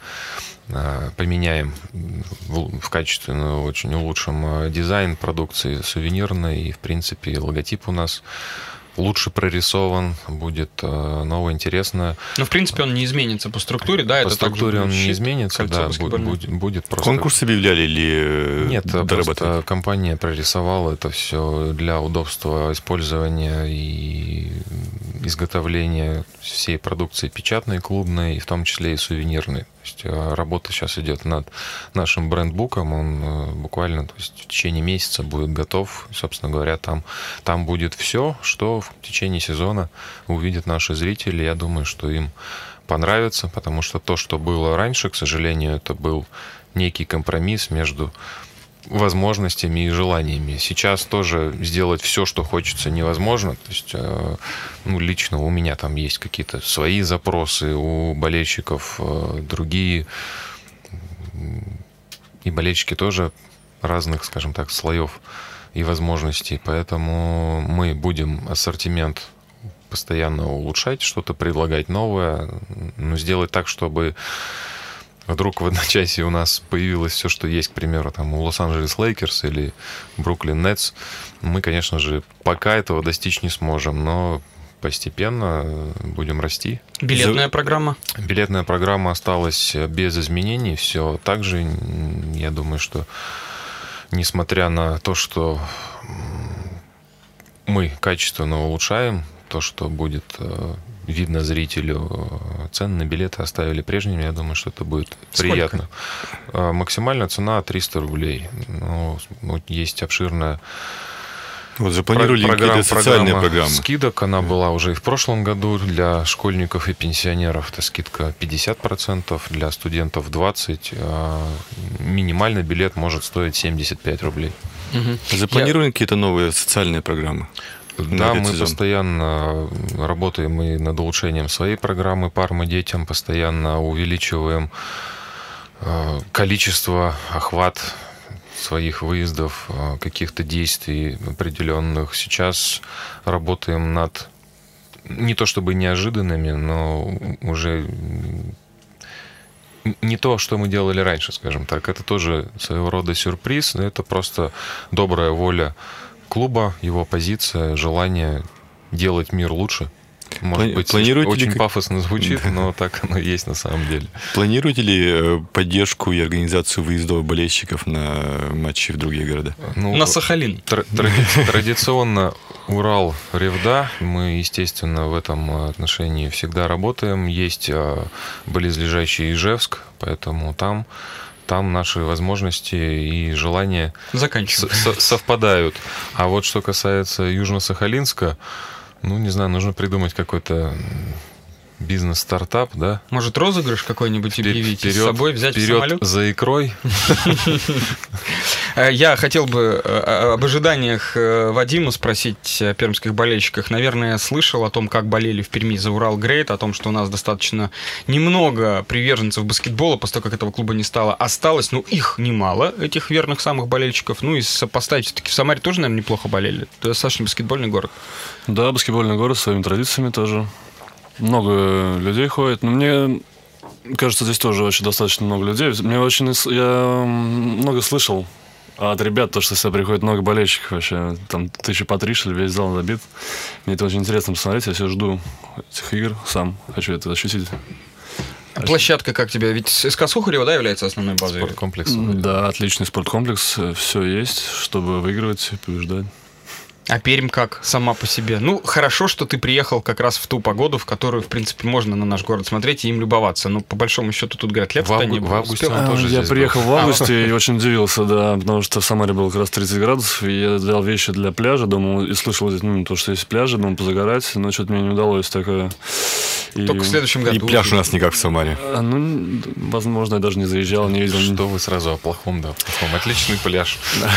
в качественную, очень улучшим дизайн продукции сувенирной, и, в принципе, логотип у нас лучше прорисован, будет новое, интересное. Но, в принципе, он не изменится по структуре, да? По структуре он не изменится, да, будет просто... Конкурс объявляли или Нет, просто компания прорисовала это все для удобства использования и изготовления всей продукции печатной, клубной, и в том числе и сувенирной. То есть работа сейчас идет над нашим брендбуком, он буквально, то есть, в течение месяца будет готов. Собственно говоря, там будет все, что в течение сезона увидят наши зрители. Я думаю, что им понравится, потому что то, что было раньше, к сожалению, это был некий компромисс между возможностями и желаниями. Сейчас тоже сделать все, что хочется, невозможно. То есть, лично у меня там есть какие-то свои запросы, у болельщиков другие. И болельщики тоже разных, скажем так, слоев и возможностей. Поэтому мы будем ассортимент постоянно улучшать, что-то предлагать новое, но сделать так, чтобы вдруг в одночасье у нас появилось все, что есть, к примеру, там у Лос-Анджелес Лейкерс или Бруклин Нетс. Мы, конечно же, пока этого достичь не сможем, но постепенно будем расти. Билетная программа? Билетная программа осталась без изменений. Все так же. Я думаю, что несмотря на то, что мы качественно улучшаем, то, что будет видно зрителю, цены на билеты оставили прежними, я думаю, что это будет приятно. Максимальная цена 300 рублей. Есть обширная запланировали какие-то социальные программы. Скидок, она была уже и в прошлом году для школьников и пенсионеров. Это скидка 50%, для студентов 20%. Минимальный билет может стоить 75 рублей. Запланированы какие-то новые социальные программы? Да, мы постоянно работаем и над улучшением своей программы «Парма детям», постоянно увеличиваем количество, охват своих выездов, каких-то действий определенных. Сейчас работаем над не то чтобы неожиданными, но уже не то, что мы делали раньше, скажем так. Это тоже своего рода сюрприз, это просто добрая воля клуба, его позиция, желание делать мир лучше. Может быть, очень пафосно звучит, но так оно и есть на самом деле. Планируете ли поддержку и организацию выездов болельщиков на матчи в другие города? На Сахалин. Традиционно Урал, Ревда. Мы, естественно, в этом отношении всегда работаем. Есть близлежащий Ижевск, поэтому там наши возможности и желания совпадают. А вот что касается Южно-Сахалинска, не знаю, нужно придумать какой-то бизнес-стартап, да? Может, розыгрыш какой-нибудь объявить, с собой взять в самолет? За икрой. Я хотел бы об ожиданиях Вадима спросить о пермских болельщиках. Наверное, слышал о том, как болели в Перми за Урал Грейт, о том, что у нас достаточно немного приверженцев баскетбола, после того, как этого клуба не стало, осталось, их немало, этих верных самых болельщиков. И сопоставить, все-таки в Самаре тоже, наверное, неплохо болели. Это достаточно баскетбольный город. Да, баскетбольный город с своими традициями тоже. Много людей ходит, но мне кажется, здесь тоже очень достаточно много людей. Я много слышал от ребят, то, что сюда приходит много болельщиков вообще. Там 1000 по 3, что ли, весь зал забит. Мне это очень интересно посмотреть, я все жду этих игр, сам хочу это ощутить. Площадка как тебе? Ведь СК Сухарева, да, является основной базой? Спорткомплекс. Да, отличный спорткомплекс, все есть, чтобы выигрывать и побеждать. А Пермь как сама по себе? Хорошо, что ты приехал как раз в ту погоду, в которую, в принципе, можно на наш город смотреть и им любоваться. По большому счету, тут, говорят, лето-то не было. В августе он тоже Я приехал в августе и очень удивился, да, потому что в Самаре было как раз 30 градусов, и я взял вещи для пляжа, думал, и слышал, то, что есть пляжи, думал, позагорать, но что-то мне не удалось такое. Только в следующем году. И пляж у нас не как в Самаре. Возможно, я даже не заезжал, не видел. Что вы сразу о плохом, да, плохом. Отличный пляж.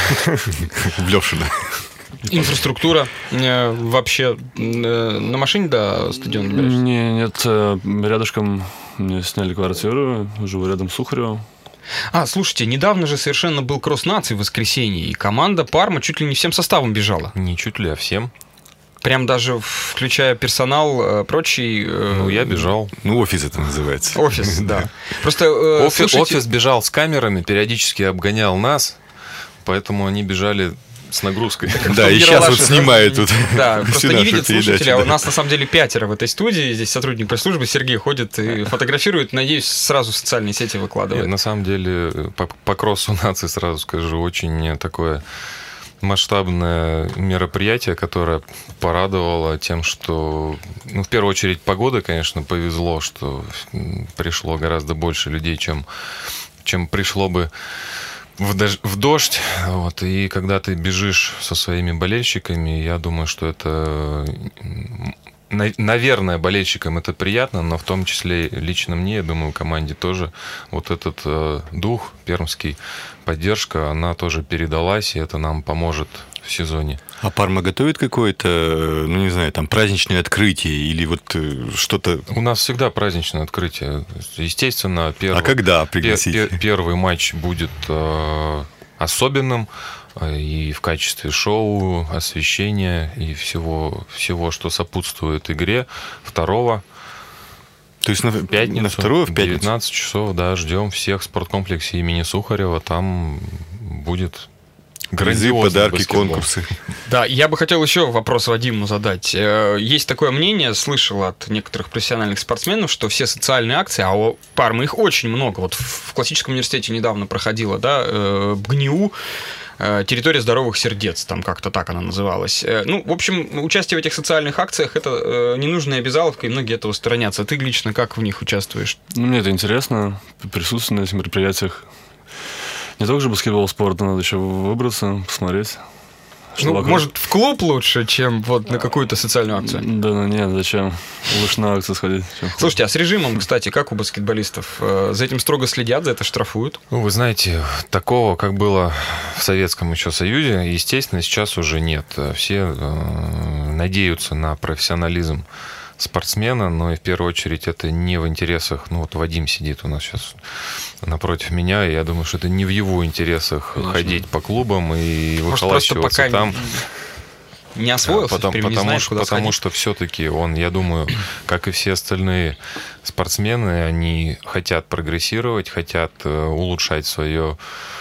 В Левшино. Инфраструктура вообще на машине до стадиона добираешься? Нет, рядышком мне сняли квартиру, живу рядом с Сухаревым. Слушайте, недавно же совершенно был кросс наций в воскресенье, и команда Парма чуть ли не всем составом бежала. Не чуть ли, а всем. Прям даже включая персонал, прочий... я бежал. Офис это называется. Офис, да. Просто офис бежал с камерами, периодически обгонял нас, поэтому они бежали с нагрузкой. Да, и сейчас вот снимают тут. Да, просто не видят слушатели, а у нас на самом деле 5 в этой студии. Здесь сотрудник пресс-службы Сергей ходит и фотографирует. Надеюсь, сразу в социальные сети выкладывает. На самом деле, по кроссу нации, сразу скажу, очень такое масштабное мероприятие, которое порадовало тем, что, в первую очередь, погода, конечно, повезло, что пришло гораздо больше людей, чем пришло бы в дождь, и когда ты бежишь со своими болельщиками, я думаю, что это, наверное, болельщикам это приятно, но в том числе лично мне, я думаю, команде тоже этот дух пермский, поддержка, она тоже передалась, и это нам поможет в сезоне. А Парма готовит какое-то, праздничное открытие или что-то? У нас всегда праздничное открытие. Естественно, когда пригласить? Первый матч будет особенным и в качестве шоу, освещения и всего, что сопутствует игре. Второго. То есть на вторую в пятницу? 19 часов, да, ждем всех в спорткомплексе имени Сухарева. Там будет призы, подарки, конкурсы. Да, я бы хотел еще вопрос Вадиму задать. Есть такое мнение, слышал от некоторых профессиональных спортсменов, что все социальные акции, а у Пармы их очень много. В классическом университете недавно проходила, БГНИУ, территория здоровых сердец, там как-то так она называлась. В общем, участие в этих социальных акциях — это ненужная обязаловка, и многие этого сторонятся. Ты лично как в них участвуешь? Мне это интересно, присутствовать на этих мероприятиях. Не только же баскетбол, спорт, надо еще выбраться, посмотреть. Может, в клуб лучше, чем на какую-то социальную акцию? Да, нет, зачем? Лучше на акцию сходить. Слушайте, а с режимом, кстати, как у баскетболистов? За этим строго следят, за это штрафуют? Вы знаете, такого, как было в Советском еще Союзе, естественно, сейчас уже нет. Все надеются на профессионализм спортсмена, но и в первую очередь это не в интересах, Вадим сидит у нас сейчас напротив меня, и я думаю, что это не в его интересах, конечно, ходить по клубам и выколачиваться там. Не освоился, потому что все-таки он, я думаю, как и все остальные спортсмены, они хотят прогрессировать, хотят улучшать свое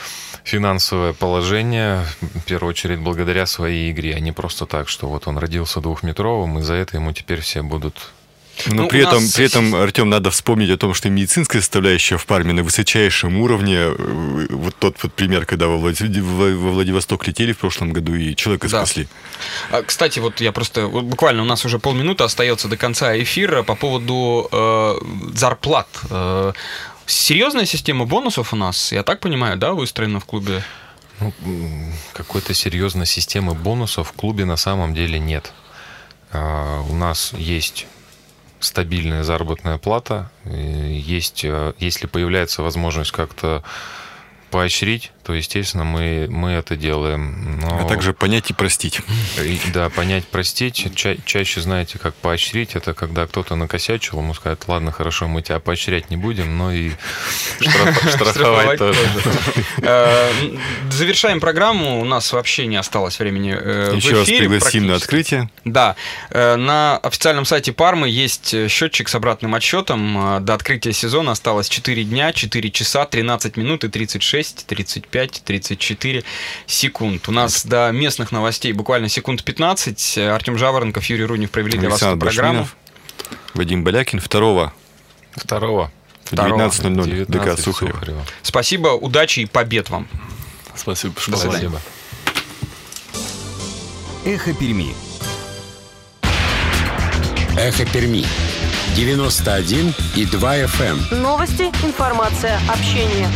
финансовое положение, в первую очередь, благодаря своей игре, а не просто так, что вот он родился двухметровым, и за это ему теперь все будут... Но при этом, Артем, надо вспомнить о том, что медицинская составляющая в Парме на высочайшем уровне. Вот тот вот пример, когда во Владивосток летели в прошлом году и человека спасли. Кстати, вот я просто... Вот буквально у нас уже полминуты остается до конца эфира по поводу зарплат. Серьезная система бонусов у нас, я так понимаю, да, выстроена в клубе? Ну, какой-то серьезной системы бонусов в клубе на самом деле нет. У нас есть стабильная заработная плата, есть, если появляется возможность как-то поощрить, то, естественно, мы это делаем. Но... А также понять и простить. Да, понять, простить. Чаще, знаете, как поощрить, это когда кто-то накосячил, ему сказать, ладно, хорошо, мы тебя поощрять не будем, но и штрафовать тоже. Завершаем программу, у нас вообще не осталось времени в эфире. Еще раз пригласим на открытие. Да, на официальном сайте Пармы есть счетчик с обратным отсчетом. До открытия сезона осталось 4 дня, 4 часа, 13 минут и 36, 35, 34 секунд. У нас до местных новостей буквально секунд 15. Артем Жаворонков, Юрий Рунев провели для вас эту программу. Вадим Балякин, второго. В 19:00 ДК Сухарева. Спасибо, удачи и побед вам. Спасибо. До свидания. Эхо Перми. Эхо Перми. 91,2 FM. Новости, информация, общение.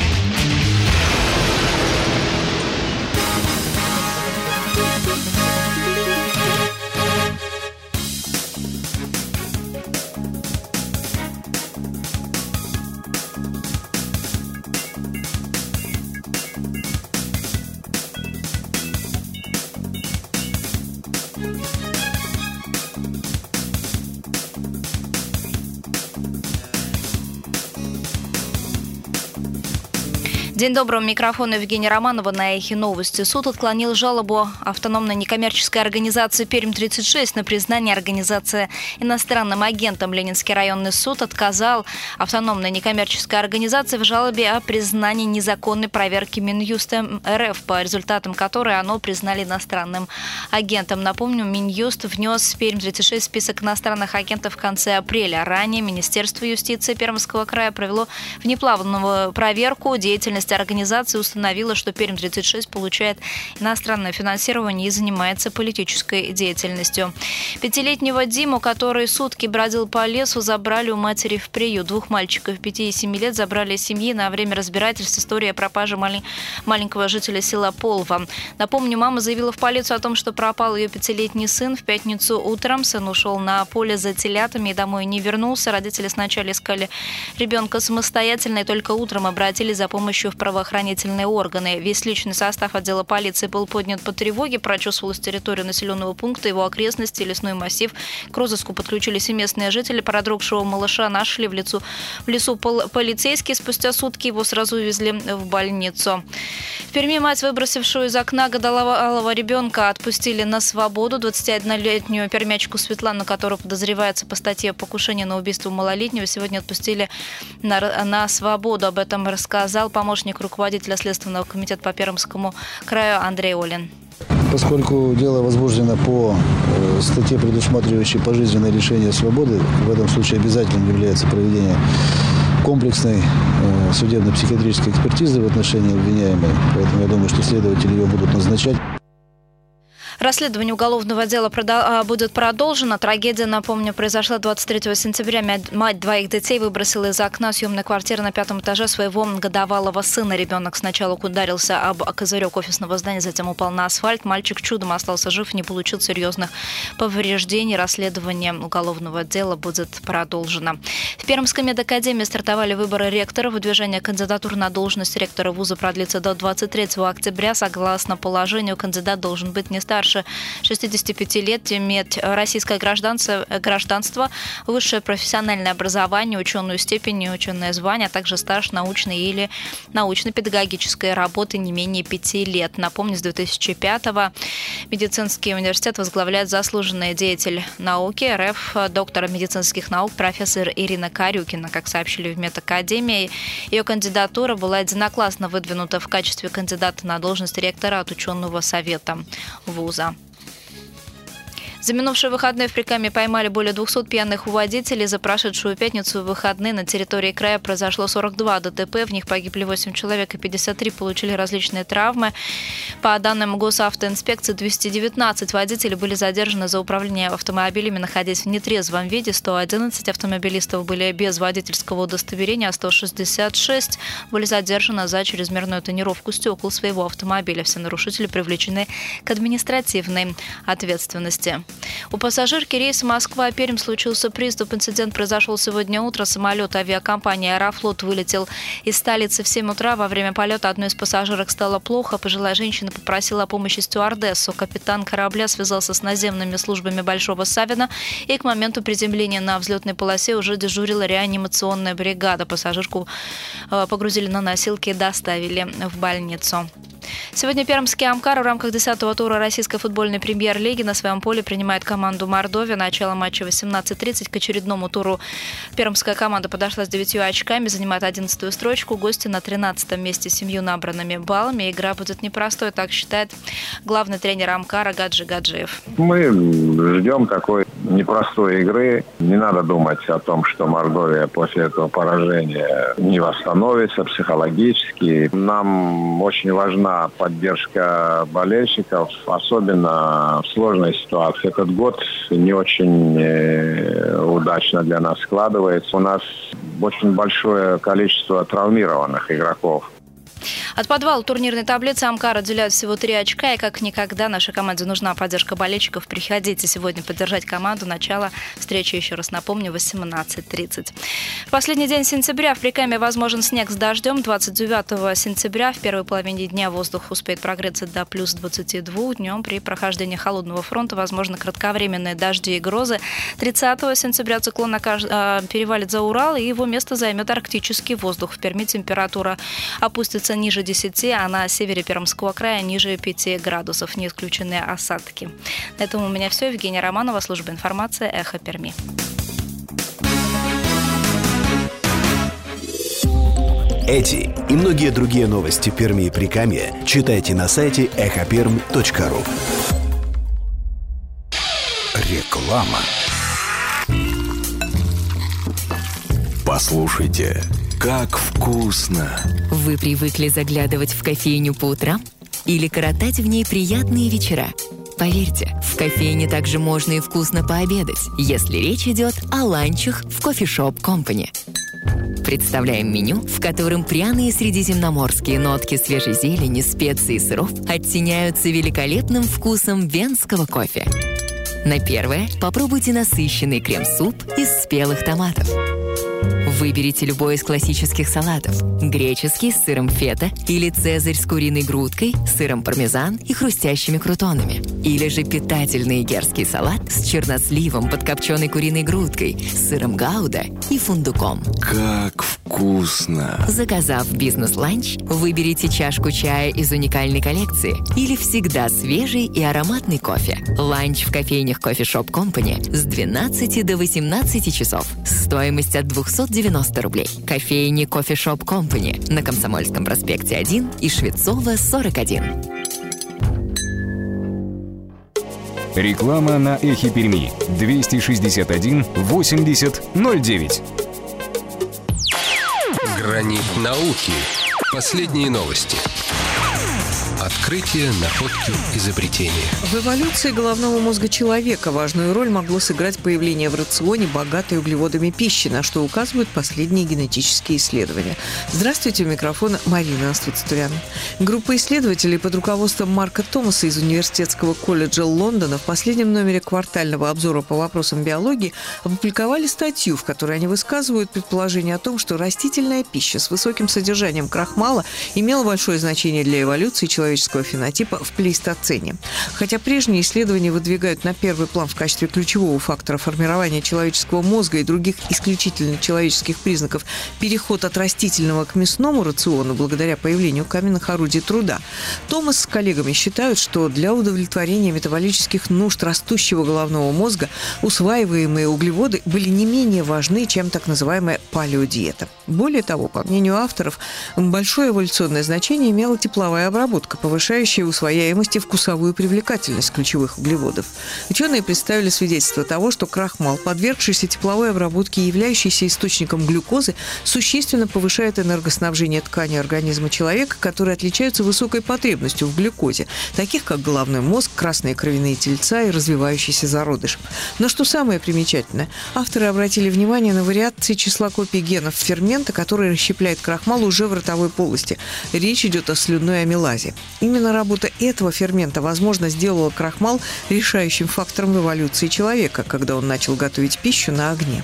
День доброго, микрофон Евгения Романова на Эхе Новости. Суд отклонил жалобу автономной некоммерческой организации «Пермь-36» на признание организации иностранным агентом. Ленинский районный суд отказал автономной некоммерческой организации в жалобе о признании незаконной проверки Минюстом РФ, по результатам которой оно признали иностранным агентом. Напомню, Минюст внес в Пермь-36 список иностранных агентов в конце апреля. Ранее Министерство юстиции Пермского края провело внеплановую проверку деятельности организации, установила, что Пермь-36 получает иностранное финансирование и занимается политической деятельностью. 5-летнего Диму, который сутки бродил по лесу, забрали у матери в приют. 2 мальчиков 5 и 7 лет забрали из семьи на время разбирательств. История о пропаже маленького жителя села Полва. Напомню, мама заявила в полицию о том, что пропал ее 5-летний сын. В пятницу утром сын ушел на поле за телятами и домой не вернулся. Родители сначала искали ребенка самостоятельно и только утром обратились за помощью в правоохранительные органы. Весь личный состав отдела полиции был поднят по тревоге, прочесывалась территорию населенного пункта, его окрестности, лесной массив. К розыску подключились и местные жители. Продрогшего малыша нашли в лесу полицейские. Спустя сутки его сразу увезли в больницу. В Перми мать, выбросившую из окна годовалого ребенка, отпустили на свободу. 21-летнюю пермячку Светлану, которая подозревается по статье покушения на убийство малолетнего, сегодня отпустили на свободу. Об этом рассказал помощник руководителя Следственного комитета по Пермскому краю Андрей Олин. Поскольку дело возбуждено по статье, предусматривающей пожизненное лишение свободы, в этом случае обязательным является проведение комплексной судебно-психиатрической экспертизы в отношении обвиняемой. Поэтому я думаю, что следователи ее будут назначать. Расследование уголовного дела будет продолжено. Трагедия, напомню, произошла 23 сентября. Мать 2 детей выбросила из окна съемной квартиры на 5-м этаже своего годовалого сына. Ребенок сначала ударился об козырек офисного здания, затем упал на асфальт. Мальчик чудом остался жив, не получил серьезных повреждений. Расследование уголовного дела будет продолжено. В Пермской медакадемии стартовали выборы ректоров. Выдвижение кандидатур на должность ректора вуза продлится до 23 октября. Согласно положению, кандидат должен быть не старше старше 65 лет, иметь российское гражданство, высшее профессиональное образование, ученую степень и ученое звание, а также стаж научной или научно-педагогической работы не менее 5 лет. Напомню, с 2005-го медицинский университет возглавляет заслуженный деятель науки РФ, доктор медицинских наук, профессор Ирина Корюкина. Как сообщили в медакадемии, ее кандидатура была единогласно выдвинута в качестве кандидата на должность ректора от ученого совета вуза. За минувшие выходные в Прикамье поймали более 200 пьяных водителей. За прошедшую пятницу в выходные на территории края произошло 42 ДТП. В них погибли 8 человек и 53 получили различные травмы. По данным госавтоинспекции, 219 водителей были задержаны за управление автомобилями, находясь в нетрезвом виде. 111 автомобилистов были без водительского удостоверения, а 166 были задержаны за чрезмерную тонировку стекол своего автомобиля. Все нарушители привлечены к административной ответственности. У пассажирки рейса Москва-Пермь случился приступ. Инцидент произошел сегодня утром. Самолет авиакомпании «Аэрофлот» вылетел из столицы в 7 утра. Во время полета одной из пассажирок стало плохо. Пожилая женщина попросила о помощи стюардессу. Капитан корабля связался с наземными службами Большого Савина, и к моменту приземления на взлетной полосе уже дежурила реанимационная бригада. Пассажирку погрузили на носилки и доставили в больницу. Сегодня пермский «Амкар» в рамках 10-го тура российской футбольной премьер-лиги на своем поле принимает команду «Мордовия». Начало матча 18:30. К очередному туру пермская команда подошла с 9 очками, занимает 11-ю строчку. Гости на 13-м месте с 7 набранными баллами. Игра будет непростой, так считает главный тренер «Амкара» Гаджи Гаджиев. Мы ждем такой непростой игры. Не надо думать о том, что Мордовия после этого поражения не восстановится психологически. Нам очень важна поддержка болельщиков, особенно в сложной ситуации. Этот год не очень удачно для нас складывается. У нас очень большое количество травмированных игроков. От подвала турнирной таблицы «Амкар» отделяют всего 3 очка, и как никогда нашей команде нужна поддержка болельщиков. Приходите сегодня поддержать команду. Начало встречи, еще раз напомню, 18:30. В последний день сентября в Прикамье возможен снег с дождем. 29 сентября в первой половине дня воздух успеет прогреться до плюс 22. Днем при прохождении холодного фронта возможны кратковременные дожди и грозы. 30 сентября циклон перевалит за Урал, и его место займет арктический воздух. В Перми температура опустится ниже 10, а на севере Пермского края ниже 5 градусов. Не исключены осадки. На этом у меня все. Евгения Романова, служба информации, Эхо Перми. Эти и многие другие новости Перми и Прикамья читайте на сайте echoperm.ru. Реклама. Послушайте, как вкусно! Вы привыкли заглядывать в кофейню по утрам или коротать в ней приятные вечера? Поверьте, в кофейне также можно и вкусно пообедать, если речь идет о ланчах в Coffee Shop Company. Представляем меню, в котором пряные средиземноморские нотки свежей зелени, специй и сыров оттеняются великолепным вкусом венского кофе. На первое попробуйте насыщенный крем-суп из спелых томатов. Выберите любой из классических салатов. Греческий с сыром фета или цезарь с куриной грудкой, сыром пармезан и хрустящими крутонами. Или же питательный игерский салат с черносливом, подкопченой куриной грудкой, с сыром гауда и фундуком. Как вкусно! Заказав бизнес-ланч, выберите чашку чая из уникальной коллекции или всегда свежий и ароматный кофе. Ланч в кофейнях Coffee Shop Company с 12 до 18 часов. Стоимость от 290 рублей. Кофейни Coffee Shop Company на Комсомольском проспекте 1 и Швецова, 41. Реклама на Эхе Перми. 261 80 09. Гранит науки. Последние новости. Открытия, находки, изобретения. В эволюции головного мозга человека важную роль могло сыграть появление в рационе богатой углеводами пищи, на что указывают последние генетические исследования. Здравствуйте, у микрофона Марина Астуцтурян. Группа исследователей под руководством Марка Томаса из Университетского колледжа Лондона в последнем номере квартального обзора по вопросам биологии опубликовали статью, в которой они высказывают предположение о том, что растительная пища с высоким содержанием крахмала имела большое значение для эволюции человеческого человеческого фенотипа в плейстоцене. Хотя прежние исследования выдвигают на первый план в качестве ключевого фактора формирования человеческого мозга и других исключительно человеческих признаков переход от растительного к мясному рациону благодаря появлению каменных орудий труда, Томас с коллегами считают, что для удовлетворения метаболических нужд растущего головного мозга усваиваемые углеводы были не менее важны, чем так называемая палеодиета. Более того, по мнению авторов, большое эволюционное значение имела тепловая обработка, повышающая усвояемость и вкусовую привлекательность ключевых углеводов. Ученые представили свидетельство того, что крахмал, подвергшийся тепловой обработке и являющийся источником глюкозы, существенно повышает энергоснабжение тканей организма человека, которые отличаются высокой потребностью в глюкозе, таких как головной мозг, красные кровяные тельца и развивающийся зародыш. Но что самое примечательное, авторы обратили внимание на вариации числа копий генов фермента, который расщепляет крахмал уже в ротовой полости. Речь идет о слюнной амилазе. Именно работа этого фермента, возможно, сделала крахмал решающим фактором в эволюции человека, когда он начал готовить пищу на огне.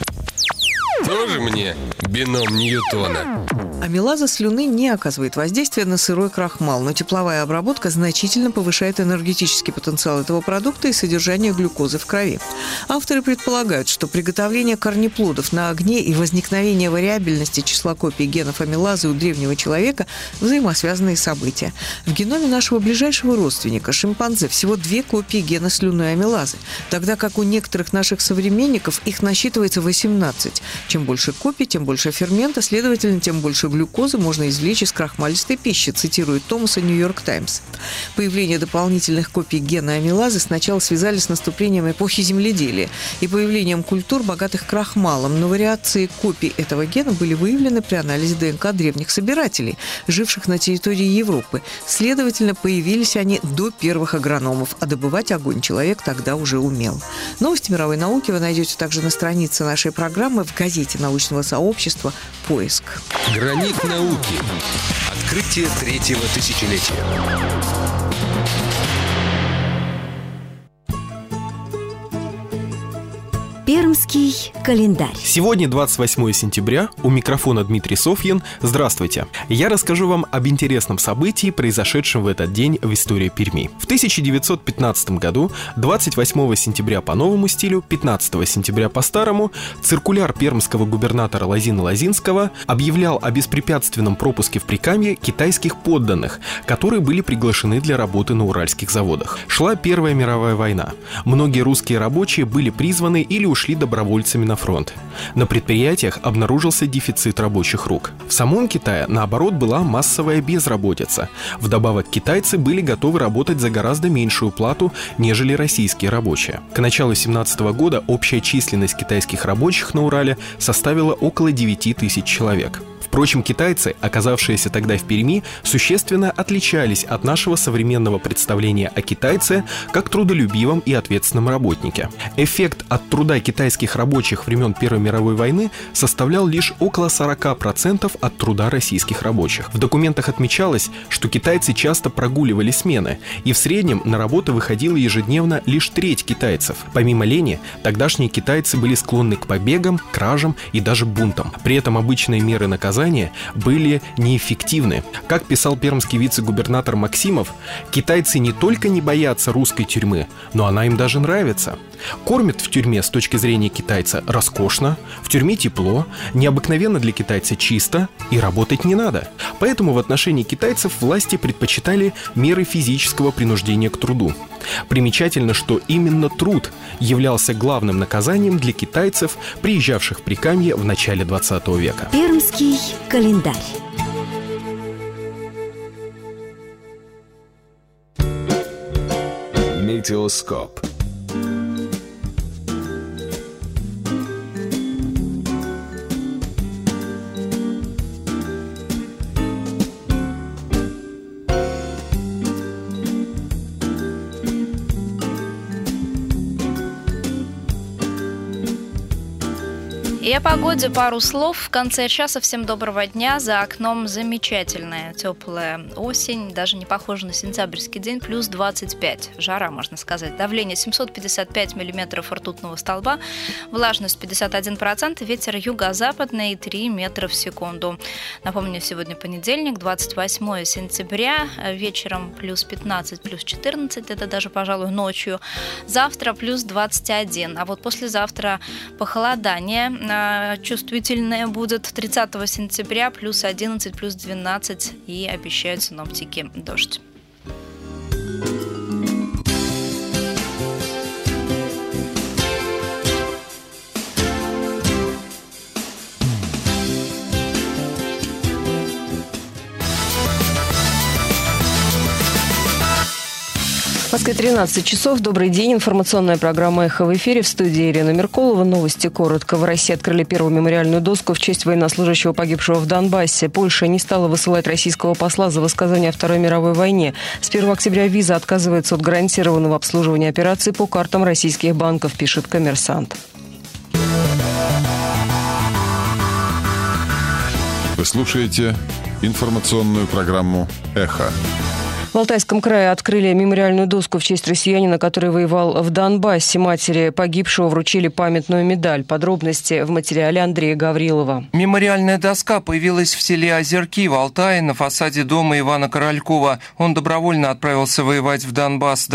Тоже мне бином Ньютона. Амилаза слюны не оказывает воздействия на сырой крахмал, но тепловая обработка значительно повышает энергетический потенциал этого продукта и содержание глюкозы в крови. Авторы предполагают, что приготовление корнеплодов на огне и возникновение вариабельности числа копий генов амилазы у древнего человека – взаимосвязанные события. В геноме нашего ближайшего родственника, шимпанзе, всего 2 копии гена слюнной амилазы, тогда как у некоторых наших современников их насчитывается 18. Чем больше копий, тем больше фермента, следовательно, тем больше глюкозы можно извлечь из крахмалистой пищи, цитирует Томаса «Нью-Йорк Таймс». Появление дополнительных копий гена амилазы сначала связали с наступлением эпохи земледелия и появлением культур, богатых крахмалом, но вариации копий этого гена были выявлены при анализе ДНК древних собирателей, живших на территории Европы. Следовательно, появились они до первых агрономов, а добывать огонь человек тогда уже умел. Новости мировой науки вы найдете также на странице нашей программы в газете научного сообщества «Поиск». Гранит науки. Открытие 3-го тысячелетия. Пермский календарь. Сегодня 28 сентября. У микрофона Дмитрий Софьин. Здравствуйте. Я расскажу вам об интересном событии, произошедшем в этот день в истории Перми. В 1915 году, 28 сентября по новому стилю, 15 сентября по старому, циркуляр пермского губернатора Лозины Лозинского объявлял о беспрепятственном пропуске в Прикамье китайских подданных, которые были приглашены для работы на уральских заводах. Шла Первая мировая война. Многие русские рабочие были призваны или ушли добровольцами на фронт. На предприятиях обнаружился дефицит рабочих рук. В самом Китае, наоборот, была массовая безработица. Вдобавок, китайцы были готовы работать за гораздо меньшую плату, нежели российские рабочие. К началу 17 года общая численность китайских рабочих на Урале составила около 9 тысяч человек. Впрочем, китайцы, оказавшиеся тогда в Перми, существенно отличались от нашего современного представления о китайце как трудолюбивом и ответственном работнике. Эффект от труда китайских рабочих времен Первой мировой войны составлял лишь около 40% от труда российских рабочих. В документах отмечалось, что китайцы часто прогуливали смены, и в среднем на работу выходило ежедневно лишь треть китайцев. Помимо лени, тогдашние китайцы были склонны к побегам, кражам и даже бунтам. При этом обычные меры наказания были неэффективны. Как писал пермский вице-губернатор Максимов, китайцы не только не боятся русской тюрьмы, но она им даже нравится. Кормят в тюрьме с точки зрения китайца роскошно, в тюрьме тепло, необыкновенно для китайца чисто и работать не надо. Поэтому в отношении китайцев власти предпочитали меры физического принуждения к труду. Примечательно, что именно труд являлся главным наказанием для китайцев, приезжавших в Прикамье в начале 20 века. Пермский календарь. Метеоскоп. И о погоде пару слов. В конце часа. Всем доброго дня. За окном замечательная теплая осень. Даже не похожа на сентябрьский день. Плюс 25. Жара, можно сказать. Давление 755 миллиметров ртутного столба. Влажность 51%. Ветер юго-западный 3 метра в секунду. Напомню, сегодня понедельник, 28 сентября. Вечером плюс 15, плюс 14. Это даже, пожалуй, ночью. Завтра плюс 21. А вот послезавтра похолодание чувствительное будет 30 сентября, плюс 11, плюс 12, и обещают синоптики дождь. В Москве 13 часов. Добрый день. Информационная программа «Эхо» в эфире. В студии Ирина Меркулова. Новости коротко. В России открыли первую мемориальную доску в честь военнослужащего, погибшего в Донбассе. Польша не стала высылать российского посла за высказывание о Второй мировой войне. С 1 октября виза отказывается от гарантированного обслуживания операций по картам российских банков, пишет «Коммерсант». Вы слушаете информационную программу «Эхо». В Алтайском крае открыли мемориальную доску в честь россиянина, который воевал в Донбассе. Матери погибшего вручили памятную медаль. Подробности в материале Андрея Гаврилова. Мемориальная доска появилась в селе Озерки в Алтае на фасаде дома Ивана Королькова. Он добровольно отправился воевать в Донбасс.